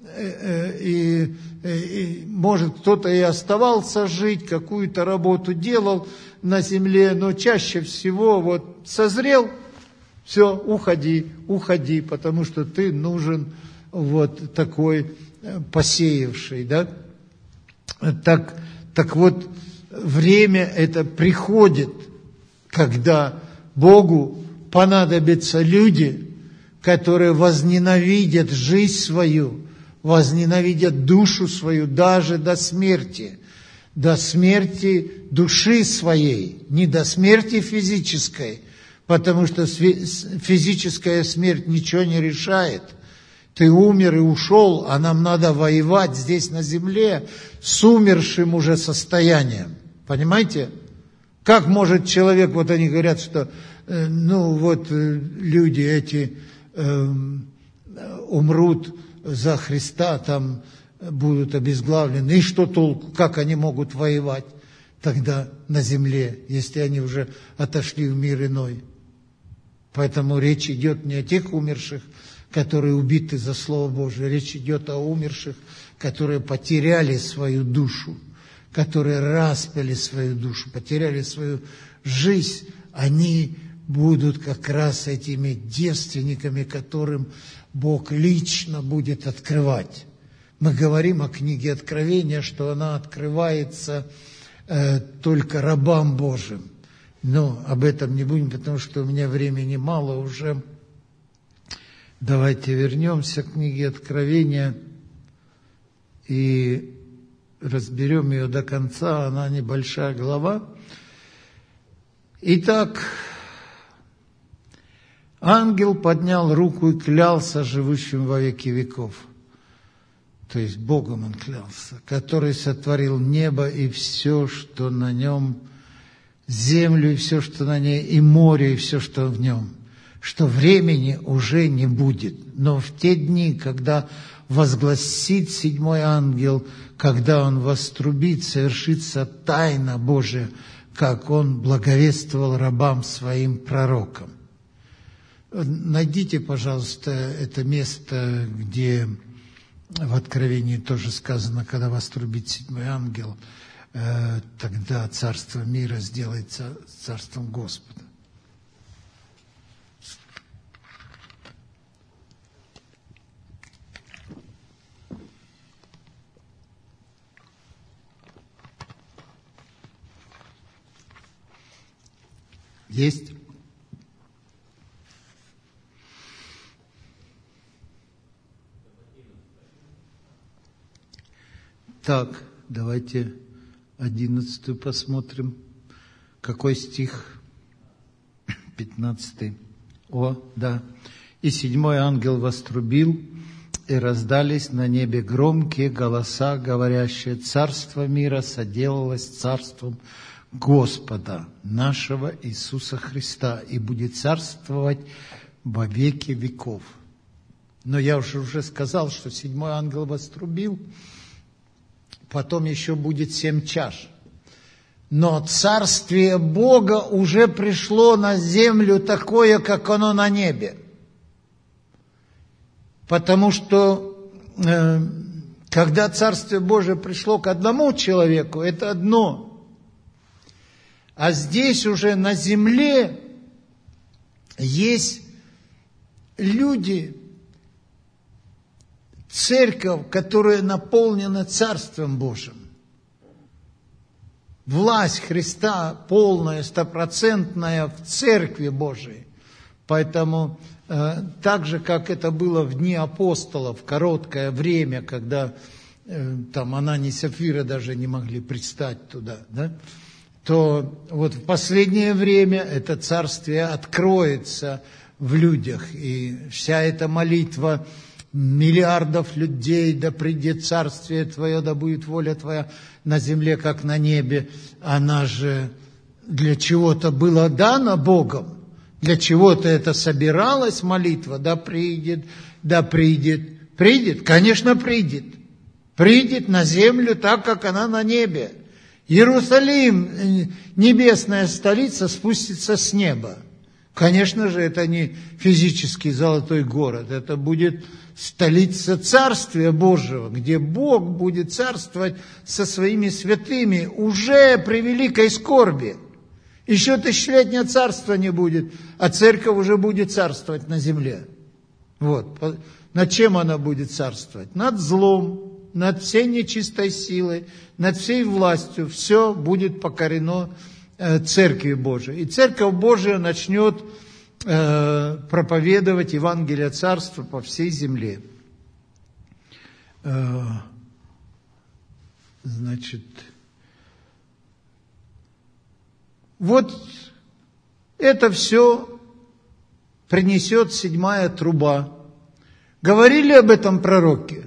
и, и, и может кто-то и оставался жить, какую-то работу делал на земле, но чаще всего вот созрел, все, уходи, уходи, потому что ты нужен вот такой посеявший, да? Так, так вот, время это приходит, когда Богу понадобятся люди, которые возненавидят жизнь свою, возненавидят душу свою даже до смерти, до смерти души своей, не до смерти физической, потому что физическая смерть ничего не решает. Ты умер и ушел, а нам надо воевать здесь на земле с умершим уже состоянием. Понимаете? Как может человек, вот они говорят, что, э, ну вот э, люди эти э, умрут за Христа, там будут обезглавлены, и что толку, как они могут воевать тогда на земле, если они уже отошли в мир иной? Поэтому речь идет не о тех умерших, которые убиты за Слово Божие, речь идет о умерших, которые потеряли свою душу, которые распяли свою душу, потеряли свою жизнь, они будут как раз этими девственниками, которым Бог лично будет открывать. Мы говорим о книге Откровения, что она открывается э, только рабам Божьим. Но об этом не будем, потому что у меня времени мало уже. Давайте вернемся к книге Откровения и разберем ее до конца, она небольшая глава. Итак, ангел поднял руку и клялся живущим во веки веков, то есть Богом он клялся, который сотворил небо и все, что на нем, землю и все, что на ней, и море, и все, что в нем, что времени уже не будет, но в те дни, когда возгласит седьмой ангел, когда он вострубит, совершится тайна Божия, как он благовествовал рабам своим пророкам. Найдите, пожалуйста, это место, где в Откровении тоже сказано, когда вострубит седьмой ангел, тогда царство мира сделается царством Господа. Есть? Так, давайте одиннадцатую посмотрим. Какой стих? Пятнадцатый. О, да. «И седьмой ангел вострубил, и раздались на небе громкие голоса, говорящие: царство мира соделалось царством Господа нашего Иисуса Христа, и будет царствовать во веки веков». Но я уже, уже сказал, что седьмой ангел вострубил, потом еще будет семь чаш. Но царствие Бога уже пришло на землю такое, как оно на небе. Потому что, э, когда Царствие Божие пришло к одному человеку, это одно. А здесь уже на земле есть люди, церковь, которая наполнена Царствием Божьим. Власть Христа полная, стопроцентная в Церкви Божией. Поэтому э, так же, как это было в дни апостолов, короткое время, когда э, там Анания и Сапфира даже не могли пристать туда, да, то вот в последнее время это царствие откроется в людях. И вся эта молитва миллиардов людей: да придет царствие Твое, да будет воля Твоя на земле, как на небе, она же для чего-то была дана Богом. Для чего-то это собиралась молитва: да придет, да придет. Придет? Конечно, придет. Придет на землю так, как она на небе. Иерусалим, небесная столица, спустится с неба. Конечно же, это не физический золотой город. Это будет столица Царствия Божьего, где Бог будет царствовать со своими святыми уже при великой скорби. Еще тысячелетнее царство не будет, а церковь уже будет царствовать на земле. Вот. Над чем она будет царствовать? Над злом, над всей нечистой силой, над всей властью. Все будет покорено э, Церкви Божией. И Церковь Божия начнет э, проповедовать Евангелие Царства по всей земле. Э, значит... Вот это все принесет седьмая труба. Говорили об этом пророки?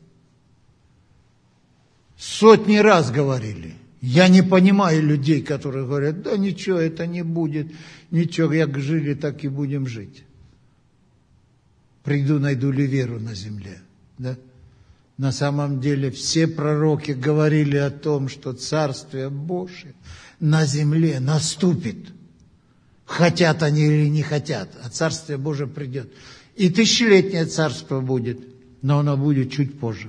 Сотни раз говорили. Я не понимаю людей, которые говорят: да ничего, это не будет, ничего, как жили, так и будем жить. Приду, найду ли веру на земле, да? На самом деле все пророки говорили о том, что Царствие Божие на земле наступит. Хотят они или не хотят, а Царствие Божие придет. И тысячелетнее царство будет, но оно будет чуть позже.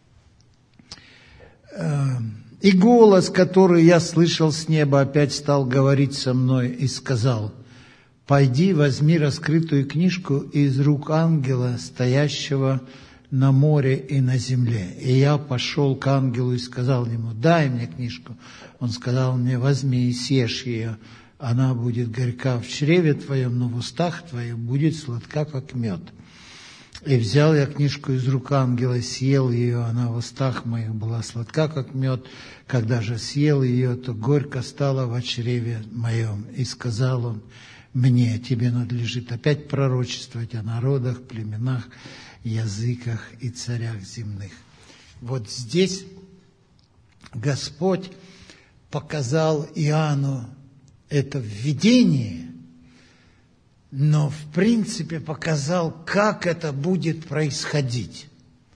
И голос, который я слышал с неба, опять стал говорить со мной и сказал: пойди, возьми раскрытую книжку из рук ангела, стоящего на море и на земле. И я пошел к ангелу и сказал ему: дай мне книжку. Он сказал мне: возьми и съешь ее, она будет горька в чреве твоем, но в устах твоих будет сладка, как мед. И взял я книжку из рук ангела, съел ее, она в устах моих была сладка, как мед. Когда же съел ее, то горько стало во чреве моем. И сказал он мне: тебе надлежит опять пророчествовать о народах, племенах, языках и царях земных. Вот здесь Господь показал Иоанну это введение, но в принципе показал, как это будет происходить.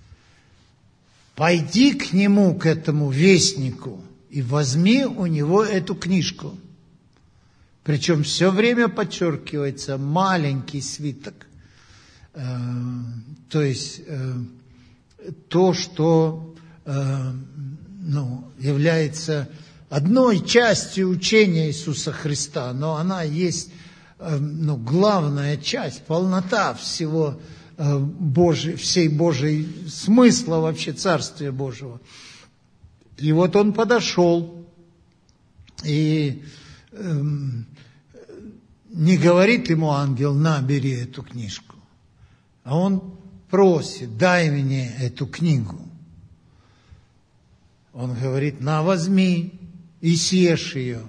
Пойди к нему, к этому вестнику, и возьми у него эту книжку. Причем все время подчеркивается маленький свиток. То есть то, что ну, является одной частью учения Иисуса Христа, но она есть ну, главная часть, полнота всего Божьей, всей Божьей смысла вообще Царствия Божьего. И вот он подошел и э, не говорит ему ангел: на, бери эту книжку. А он просит: дай мне эту книгу. Он говорит: на, возьми и съешь ее.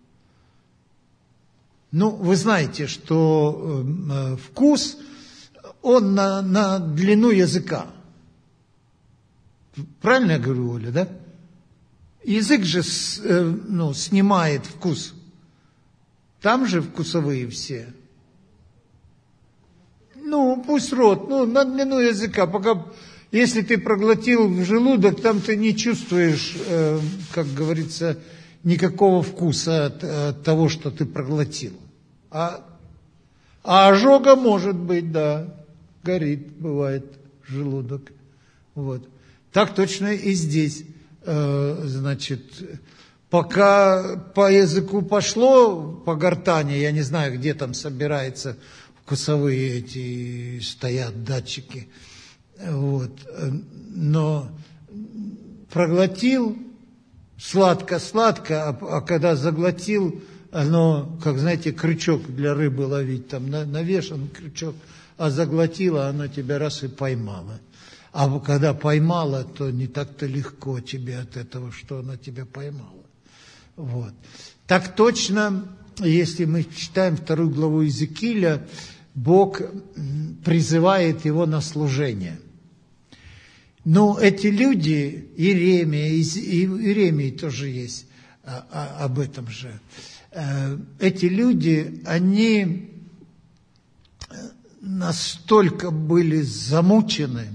Ну, вы знаете, что э, вкус, он на, на длину языка. Правильно я говорю, Оля, да? Язык же с, э, ну, снимает вкус. Там же вкусовые все. Ну, пусть рот, ну, на длину языка. Пока, если ты проглотил в желудок, там ты не чувствуешь, э, как говорится, никакого вкуса от, от того, что ты проглотил. А, а ожога может быть, да, горит, бывает, желудок. Вот. Так точно и здесь. Э, значит, пока по языку пошло, по гортани, я не знаю, где там собирается, вкусовые эти стоят датчики. Вот. Но проглотил, сладко-сладко, а, а когда заглотил, оно, как знаете, крючок для рыбы ловить, там навешан крючок, а заглотила, оно тебя раз и поймало. А когда поймала, то не так-то легко тебе от этого, что она тебя поймала. Вот. Так точно, если мы читаем вторую главу Иезекииля, Бог призывает его на служение. Но эти люди, Иеремия, и Иеремии тоже есть а, а, об этом же, эти люди, они настолько были замучены,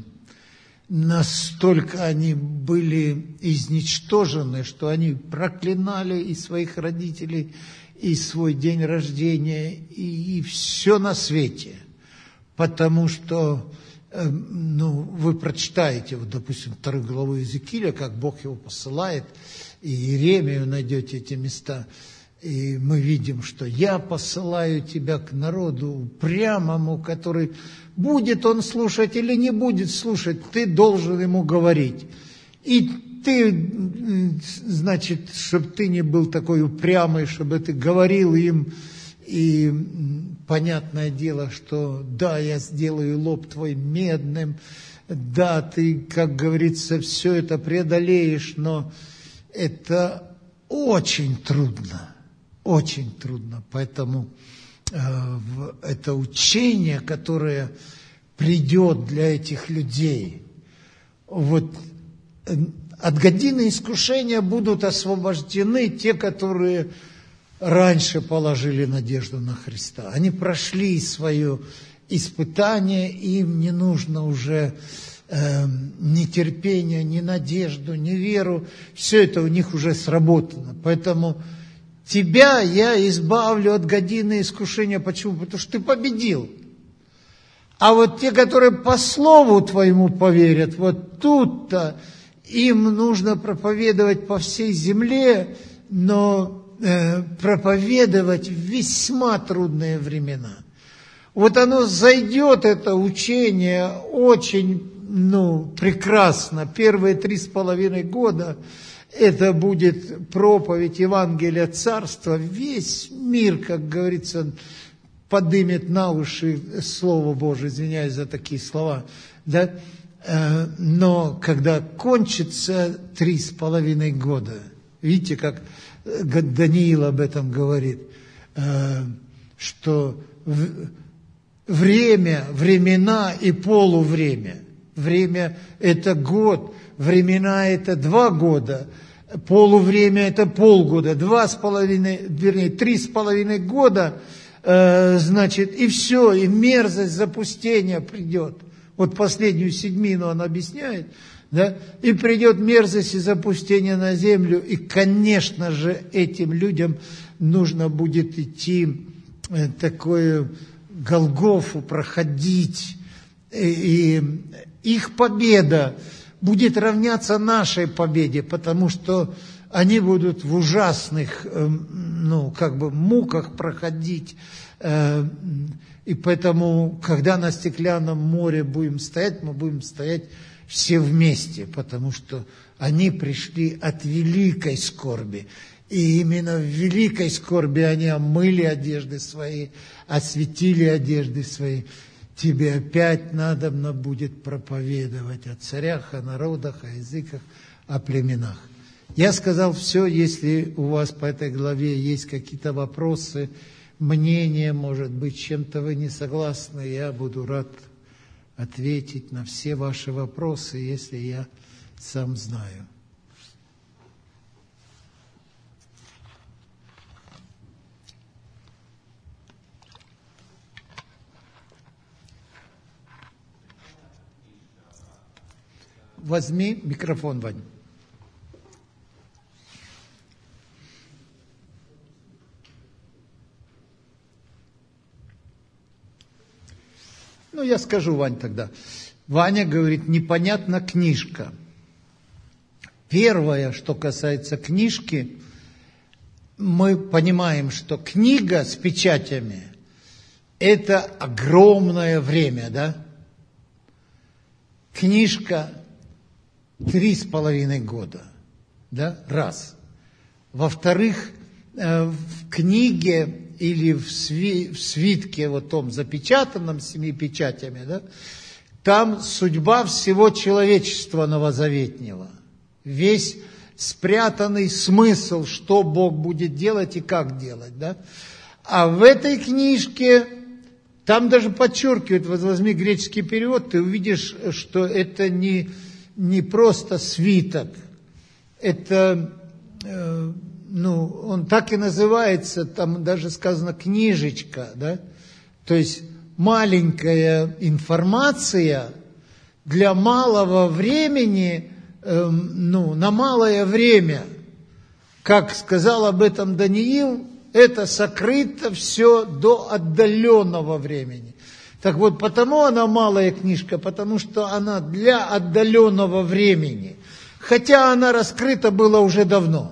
настолько они были изничтожены, что они проклинали и своих родителей, и свой день рождения, и, и все на свете. Потому что, э, ну, вы прочитаете, вот, допустим, вторую главу Иезекииля, как Бог его посылает, и Иеремию найдете эти места, и мы видим, что я посылаю тебя к народу упрямому, который, будет он слушать или не будет слушать, ты должен ему говорить. И ты, значит, чтобы ты не был такой упрямый, чтобы ты говорил им, и понятное дело, что да, я сделаю лоб твой медным, да, ты, как говорится, все это преодолеешь, но это очень трудно. Очень трудно, поэтому э, это учение, которое придет для этих людей, вот э, от годины искушения будут освобождены те, которые раньше положили надежду на Христа. Они прошли свое испытание, им не нужно уже э, ни терпения, ни надежду, ни веру, все это у них уже сработано, поэтому тебя я избавлю от годины искушения. Почему? Потому что ты победил. А вот те, которые по слову твоему поверят, вот тут-то им нужно проповедовать по всей земле, но э, проповедовать в весьма трудные времена. Вот оно зайдет, это учение, очень, ну, прекрасно. Первые три с половиной года это будет проповедь Евангелия Царства. Весь мир, как говорится, подымет на уши Слово Божие, извиняюсь за такие слова. Да? Но когда кончится три с половиной года, видите, как Даниил об этом говорит, что время, времена и полувремя. Время – это год, времена – это два года, полувремя – это полгода, два с половиной, вернее, три с половиной года, э, значит, и все, и мерзость запустения придет. Вот последнюю седьмину он объясняет, да, и придет мерзость и запустение на землю, и, конечно же, этим людям нужно будет идти э, такую Голгофу проходить, и, и их победа будет равняться нашей победе, потому что они будут в ужасных, ну, как бы муках проходить. И поэтому, когда на стеклянном море будем стоять, мы будем стоять все вместе, потому что они пришли от великой скорби. И именно в великой скорби они омыли одежды свои, осветили одежды свои. Тебе опять надобно будет проповедовать о царях, о народах, о языках, о племенах. Я сказал все, если у вас по этой главе есть какие-то вопросы, мнения, может быть, чем-то вы не согласны, я буду рад ответить на все ваши вопросы, если я сам знаю. Возьми микрофон, Вань. Ну, я скажу, Вань, тогда. Ваня говорит, непонятна книжка. Первое, что касается книжки, мы понимаем, что книга с печатями – это огромное время, да? Книжка три с половиной года, да, раз. Во-вторых, в книге или в свитке вот том запечатанном семи печатями, да, там судьба всего человечества новозаветнего. Весь спрятанный смысл, что Бог будет делать и как делать, да. А в этой книжке, там даже подчеркивают, вот возьми греческий перевод, ты увидишь, что это не, не просто свиток, это, э, ну, он так и называется, там даже сказано книжечка, да, то есть маленькая информация для малого времени, э, ну, на малое время, как сказал об этом Даниил, это сокрыто все до отдаленного времени. Так вот, потому она малая книжка, потому что она для отдаленного времени. Хотя она раскрыта была уже давно.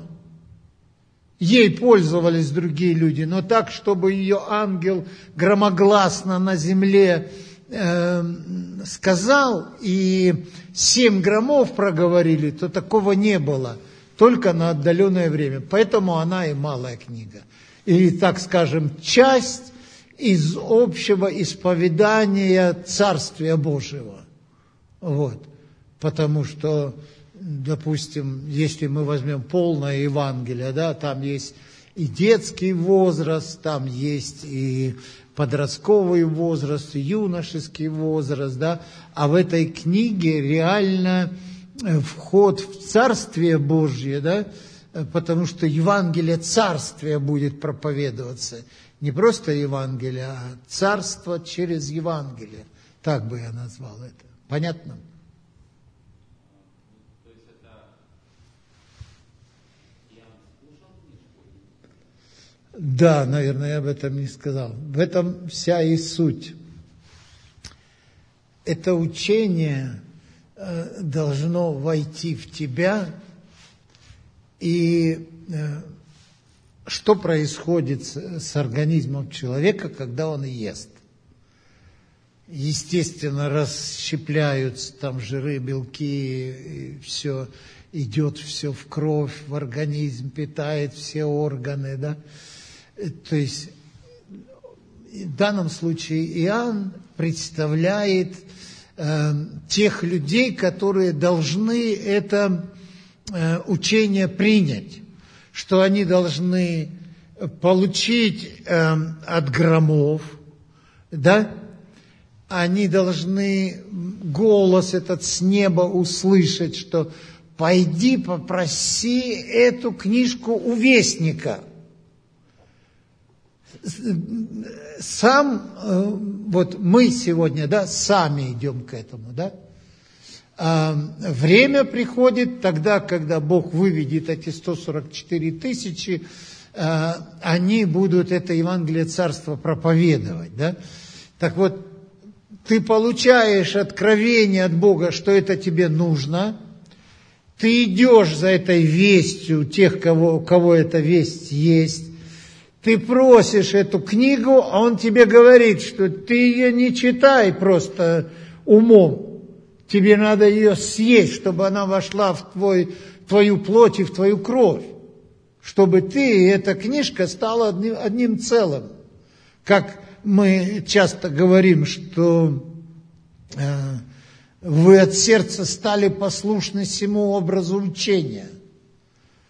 Ей пользовались другие люди, но так, чтобы ее ангел громогласно на земле э, сказал, и семь громов проговорили, то такого не было. Только на отдаленное время. Поэтому она и малая книга. Или, так скажем, часть из общего исповедания Царствия Божьего. Вот. Потому что, допустим, если мы возьмем полное Евангелие, да, там есть и детский возраст, там есть и подростковый возраст, и юношеский возраст, да, а в этой книге реально вход в Царствие Божье, да, потому что Евангелие Царствия будет проповедоваться. Не просто Евангелие, а Царство через Евангелие. Так бы я назвал это. Понятно? То есть это Иоанн слушал книжку? Да, наверное, я об этом не сказал. В этом вся и суть. Это учение э, должно войти в тебя. И э, что происходит с, с организмом человека, когда он ест? Естественно, расщепляются там жиры, белки, и все идет все в кровь, в организм, питает все органы, да? То есть в данном случае Иоанн представляет э, тех людей, которые должны это учение принять, что они должны получить э, от громов, да, они должны голос этот с неба услышать, что пойди попроси эту книжку у вестника. Сам, э, вот мы сегодня, да, сами идем к этому, да. Время приходит тогда, когда Бог выведет эти сто сорок четыре тысячи, они будут это Евангелие Царства проповедовать. Да? Так вот, ты получаешь откровение от Бога, что это тебе нужно, ты идешь за этой вестью тех, кого, у кого эта весть есть, ты просишь эту книгу, а Он тебе говорит, что ты ее не читай просто умом, тебе надо ее съесть, чтобы она вошла в твой, твою плоть и в твою кровь. Чтобы ты и эта книжка стала одним, одним целым. Как мы часто говорим, что э, вы от сердца стали послушны всему образу учения.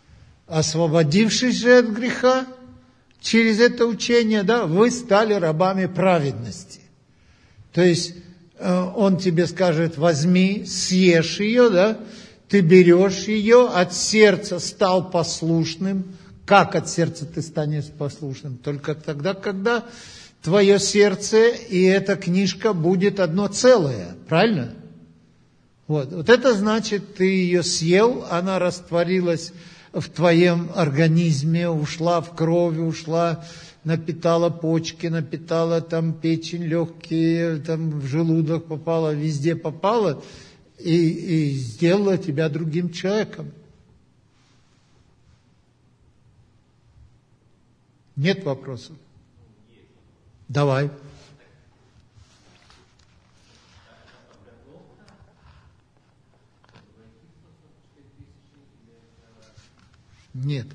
Освободившись же от греха, через это учение, да, вы стали рабами праведности. То есть он тебе скажет: возьми, съешь ее, да, ты берешь ее, от сердца стал послушным. Как от сердца ты станешь послушным? Только тогда, когда твое сердце и эта книжка будет одно целое, правильно? Вот, вот это значит, ты ее съел, она растворилась в твоем организме, ушла в кровь, ушла, напитала почки, напитала там печень, легкие, там в желудок попала, везде попала, и, и сделала тебя другим человеком. Нет вопросов? Давай. Нет.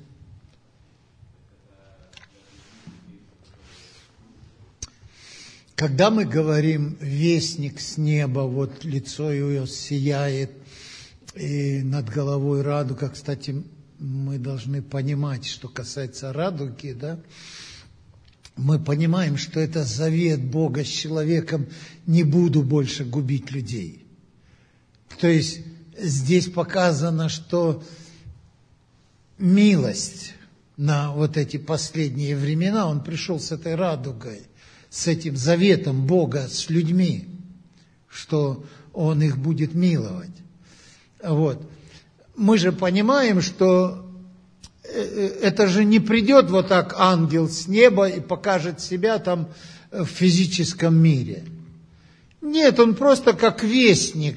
Когда мы говорим «вестник с неба», вот лицо его сияет, и над головой радуга, кстати, мы должны понимать, что касается радуги, да, мы понимаем, что это завет Бога с человеком: не буду больше губить людей. То есть здесь показано, что милость на вот эти последние времена, он пришел с этой радугой, с этим заветом Бога с людьми, что он их будет миловать. Вот. Мы же понимаем, что это же не придет вот так ангел с неба и покажет себя там в физическом мире. Нет, он просто как вестник,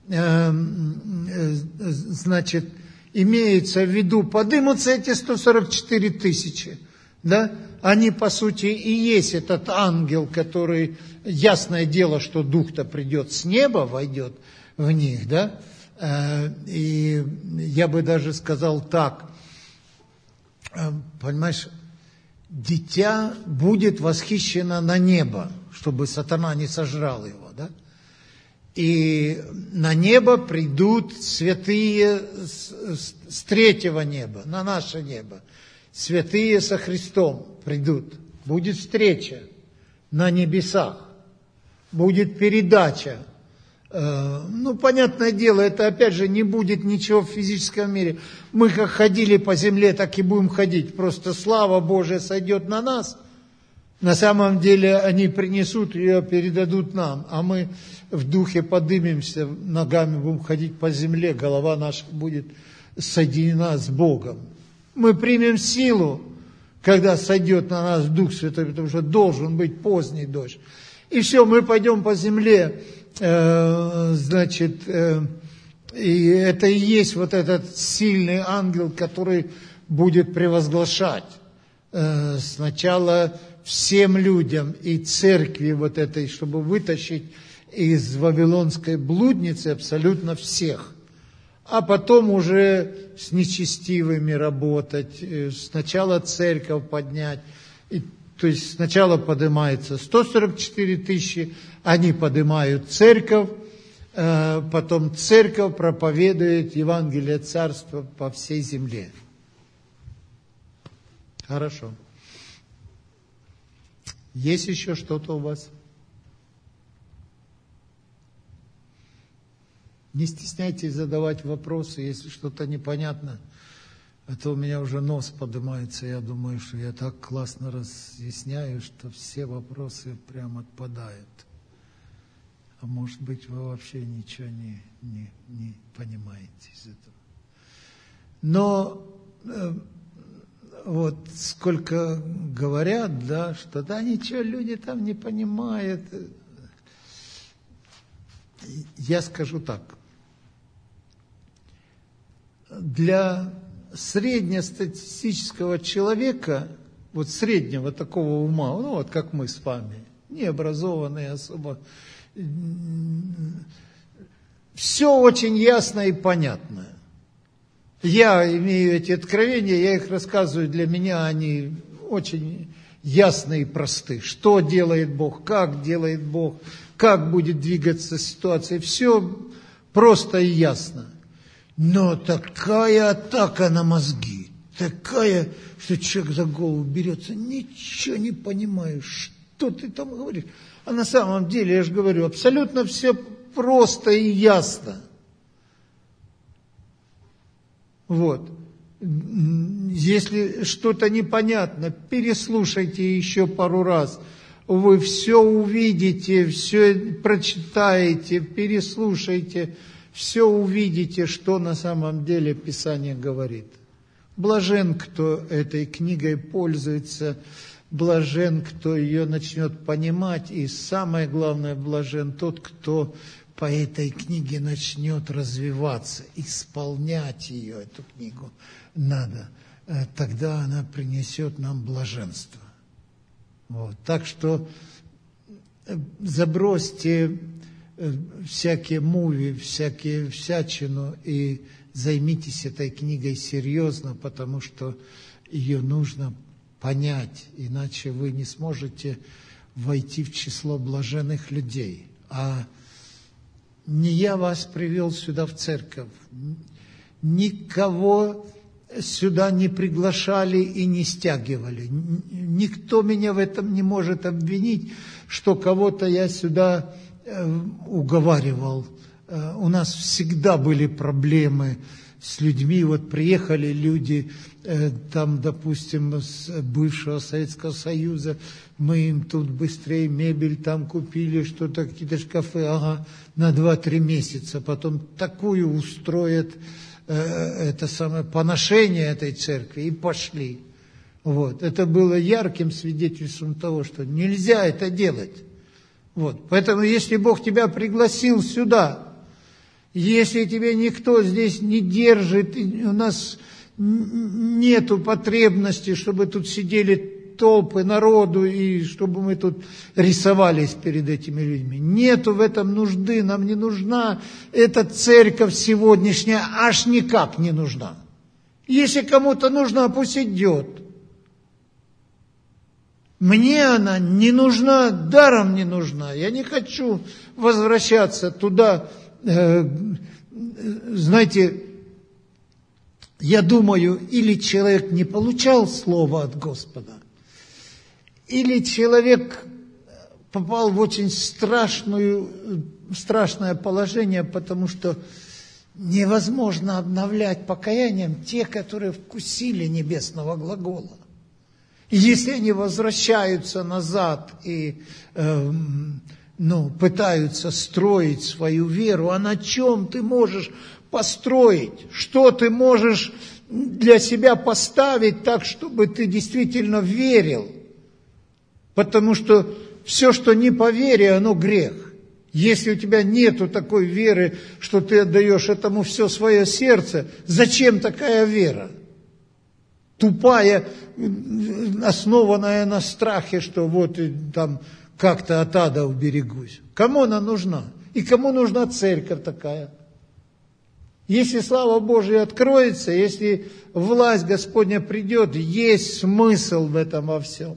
значит, имеется в виду, подымутся эти сто сорок четыре тысячи, да? Они, по сути, и есть этот ангел, который, ясное дело, что дух-то придет с неба, войдет в них, да? И я бы даже сказал так, понимаешь, дитя будет восхищено на небо, чтобы сатана не сожрал его, да? И на небо придут святые с, с третьего неба, на наше небо. Святые со Христом придут. Будет встреча на небесах. Будет передача. Э, ну, понятное дело, это опять же не будет ничего в физическом мире. Мы как ходили по земле, так и будем ходить. Просто слава Божия сойдет на нас. На самом деле они принесут ее, передадут нам, а мы в духе поднимемся, ногами будем ходить по земле, голова наша будет соединена с Богом. Мы примем силу, когда сойдет на нас Дух Святой, потому что должен быть поздний дождь. И все, мы пойдем по земле, э, значит, э, и это и есть вот этот сильный ангел, который будет превозглашать э, сначала всем людям и церкви вот этой, чтобы вытащить из вавилонской блудницы абсолютно всех. А потом уже с нечестивыми работать, сначала церковь поднять. И, то есть сначала поднимается сто сорок четыре тысячи, они поднимают церковь, потом церковь проповедует Евангелие Царства по всей земле. Хорошо. Есть еще что-то у вас? Не стесняйтесь задавать вопросы, если что-то непонятно. А то у меня уже нос поднимается, я думаю, что я так классно разъясняю, что все вопросы прям отпадают. А может быть, вы вообще ничего не, не, не понимаете из этого. Но э, вот сколько говорят, да, что да ничего люди там не понимают. Я скажу так. Для среднестатистического человека, вот среднего такого ума, ну вот как мы с вами, необразованные особо, все очень ясно и понятно. Я имею эти откровения, я их рассказываю, для меня они очень ясны и просты. Что делает Бог, как делает Бог, как будет двигаться ситуация, все просто и ясно. Но такая атака на мозги, такая, что человек за голову берется, ничего не понимаю, что ты там говоришь. А на самом деле, я же говорю, абсолютно все просто и ясно. Вот. Если что-то непонятно, переслушайте еще пару раз. Вы все увидите, все прочитаете, переслушайте, все увидите, что на самом деле Писание говорит. Блажен, кто этой книгой пользуется, блажен, кто ее начнет понимать, и самое главное, блажен тот, кто по этой книге начнет развиваться, исполнять ее, эту книгу надо. Тогда она принесет нам блаженство. Вот. Так что забросьте всякие муви, всякие всячину и займитесь этой книгой серьезно, потому что ее нужно понять, иначе вы не сможете войти в число блаженных людей. А не я вас привел сюда в церковь, никого сюда не приглашали и не стягивали. Никто меня в этом не может обвинить, что кого-то я сюда уговаривал. У нас всегда были проблемы с людьми. Вот приехали люди, там, допустим, с бывшего Советского Союза, мы им тут быстрее мебель там купили, что-то, какие-то шкафы, ага, на два-три месяца. Потом такую устроят, это самое поношение этой церкви, и пошли. Вот. Это было ярким свидетельством того, что нельзя это делать. Вот. Поэтому, если Бог тебя пригласил сюда, если тебя никто здесь не держит, у нас нету потребности, чтобы тут сидели толпы народу, и чтобы мы тут рисовались перед этими людьми. Нету в этом нужды, нам не нужна эта церковь сегодняшняя, аж никак не нужна. Если кому-то нужна, пусть идет. Мне она не нужна, даром не нужна. Я не хочу возвращаться туда. Знаете, я думаю, или человек не получал слова от Господа, или человек попал в очень страшную, страшное положение, потому что невозможно обновлять покаянием те, которые вкусили небесного глагола. И если они возвращаются назад и э, ну, пытаются строить свою веру, а на чем ты можешь построить? Что ты можешь для себя поставить так, чтобы ты действительно верил? Потому что все, что не по вере, оно грех. Если у тебя нету такой веры, что ты отдаешь этому все свое сердце, зачем такая вера? Тупая, основанная на страхе, что вот там как-то от ада уберегусь. Кому она нужна? И кому нужна церковь такая? Если слава Божия откроется, если власть Господня придет, есть смысл в этом во всем.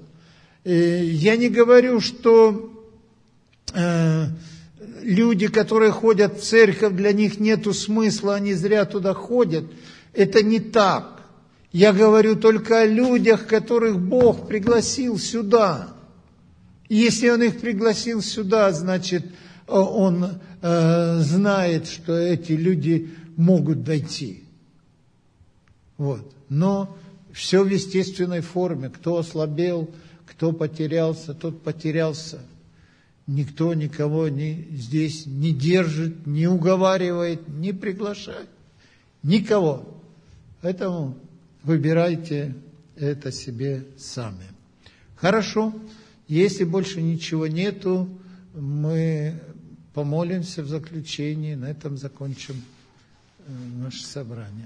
Я не говорю, что э, люди, которые ходят в церковь, для них нету смысла, они зря туда ходят. Это не так. Я говорю только о людях, которых Бог пригласил сюда. Если Он их пригласил сюда, значит, Он э, знает, что эти люди могут дойти. Вот. Но все в естественной форме. Кто ослабел, кто потерялся, тот потерялся. Никто никого не, здесь не держит, не уговаривает, не приглашает. Никого. Поэтому выбирайте это себе сами. Хорошо. Если больше ничего нету, мы помолимся в заключении. На этом закончим наше собрание.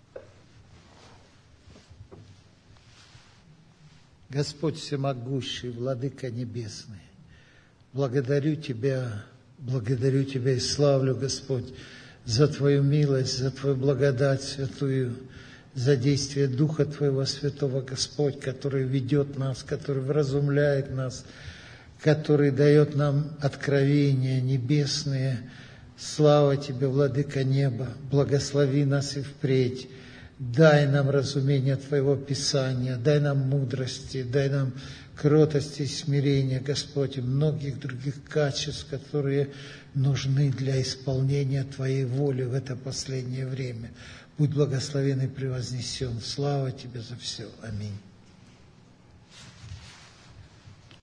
Господь всемогущий, Владыка Небесный, благодарю Тебя, благодарю Тебя и славлю, Господь, за Твою милость, за Твою благодать святую, за действие Духа Твоего Святого, Господь, который ведет нас, который вразумляет нас, который дает нам откровения небесные. Слава Тебе, Владыка неба, благослови нас и впредь. дай нам разумение Твоего Писания, дай нам мудрости, дай нам кротости и смирения, Господь, и многих других качеств, которые нужны для исполнения Твоей воли в это последнее время. Будь благословен и превознесен. Слава Тебе за все. Аминь.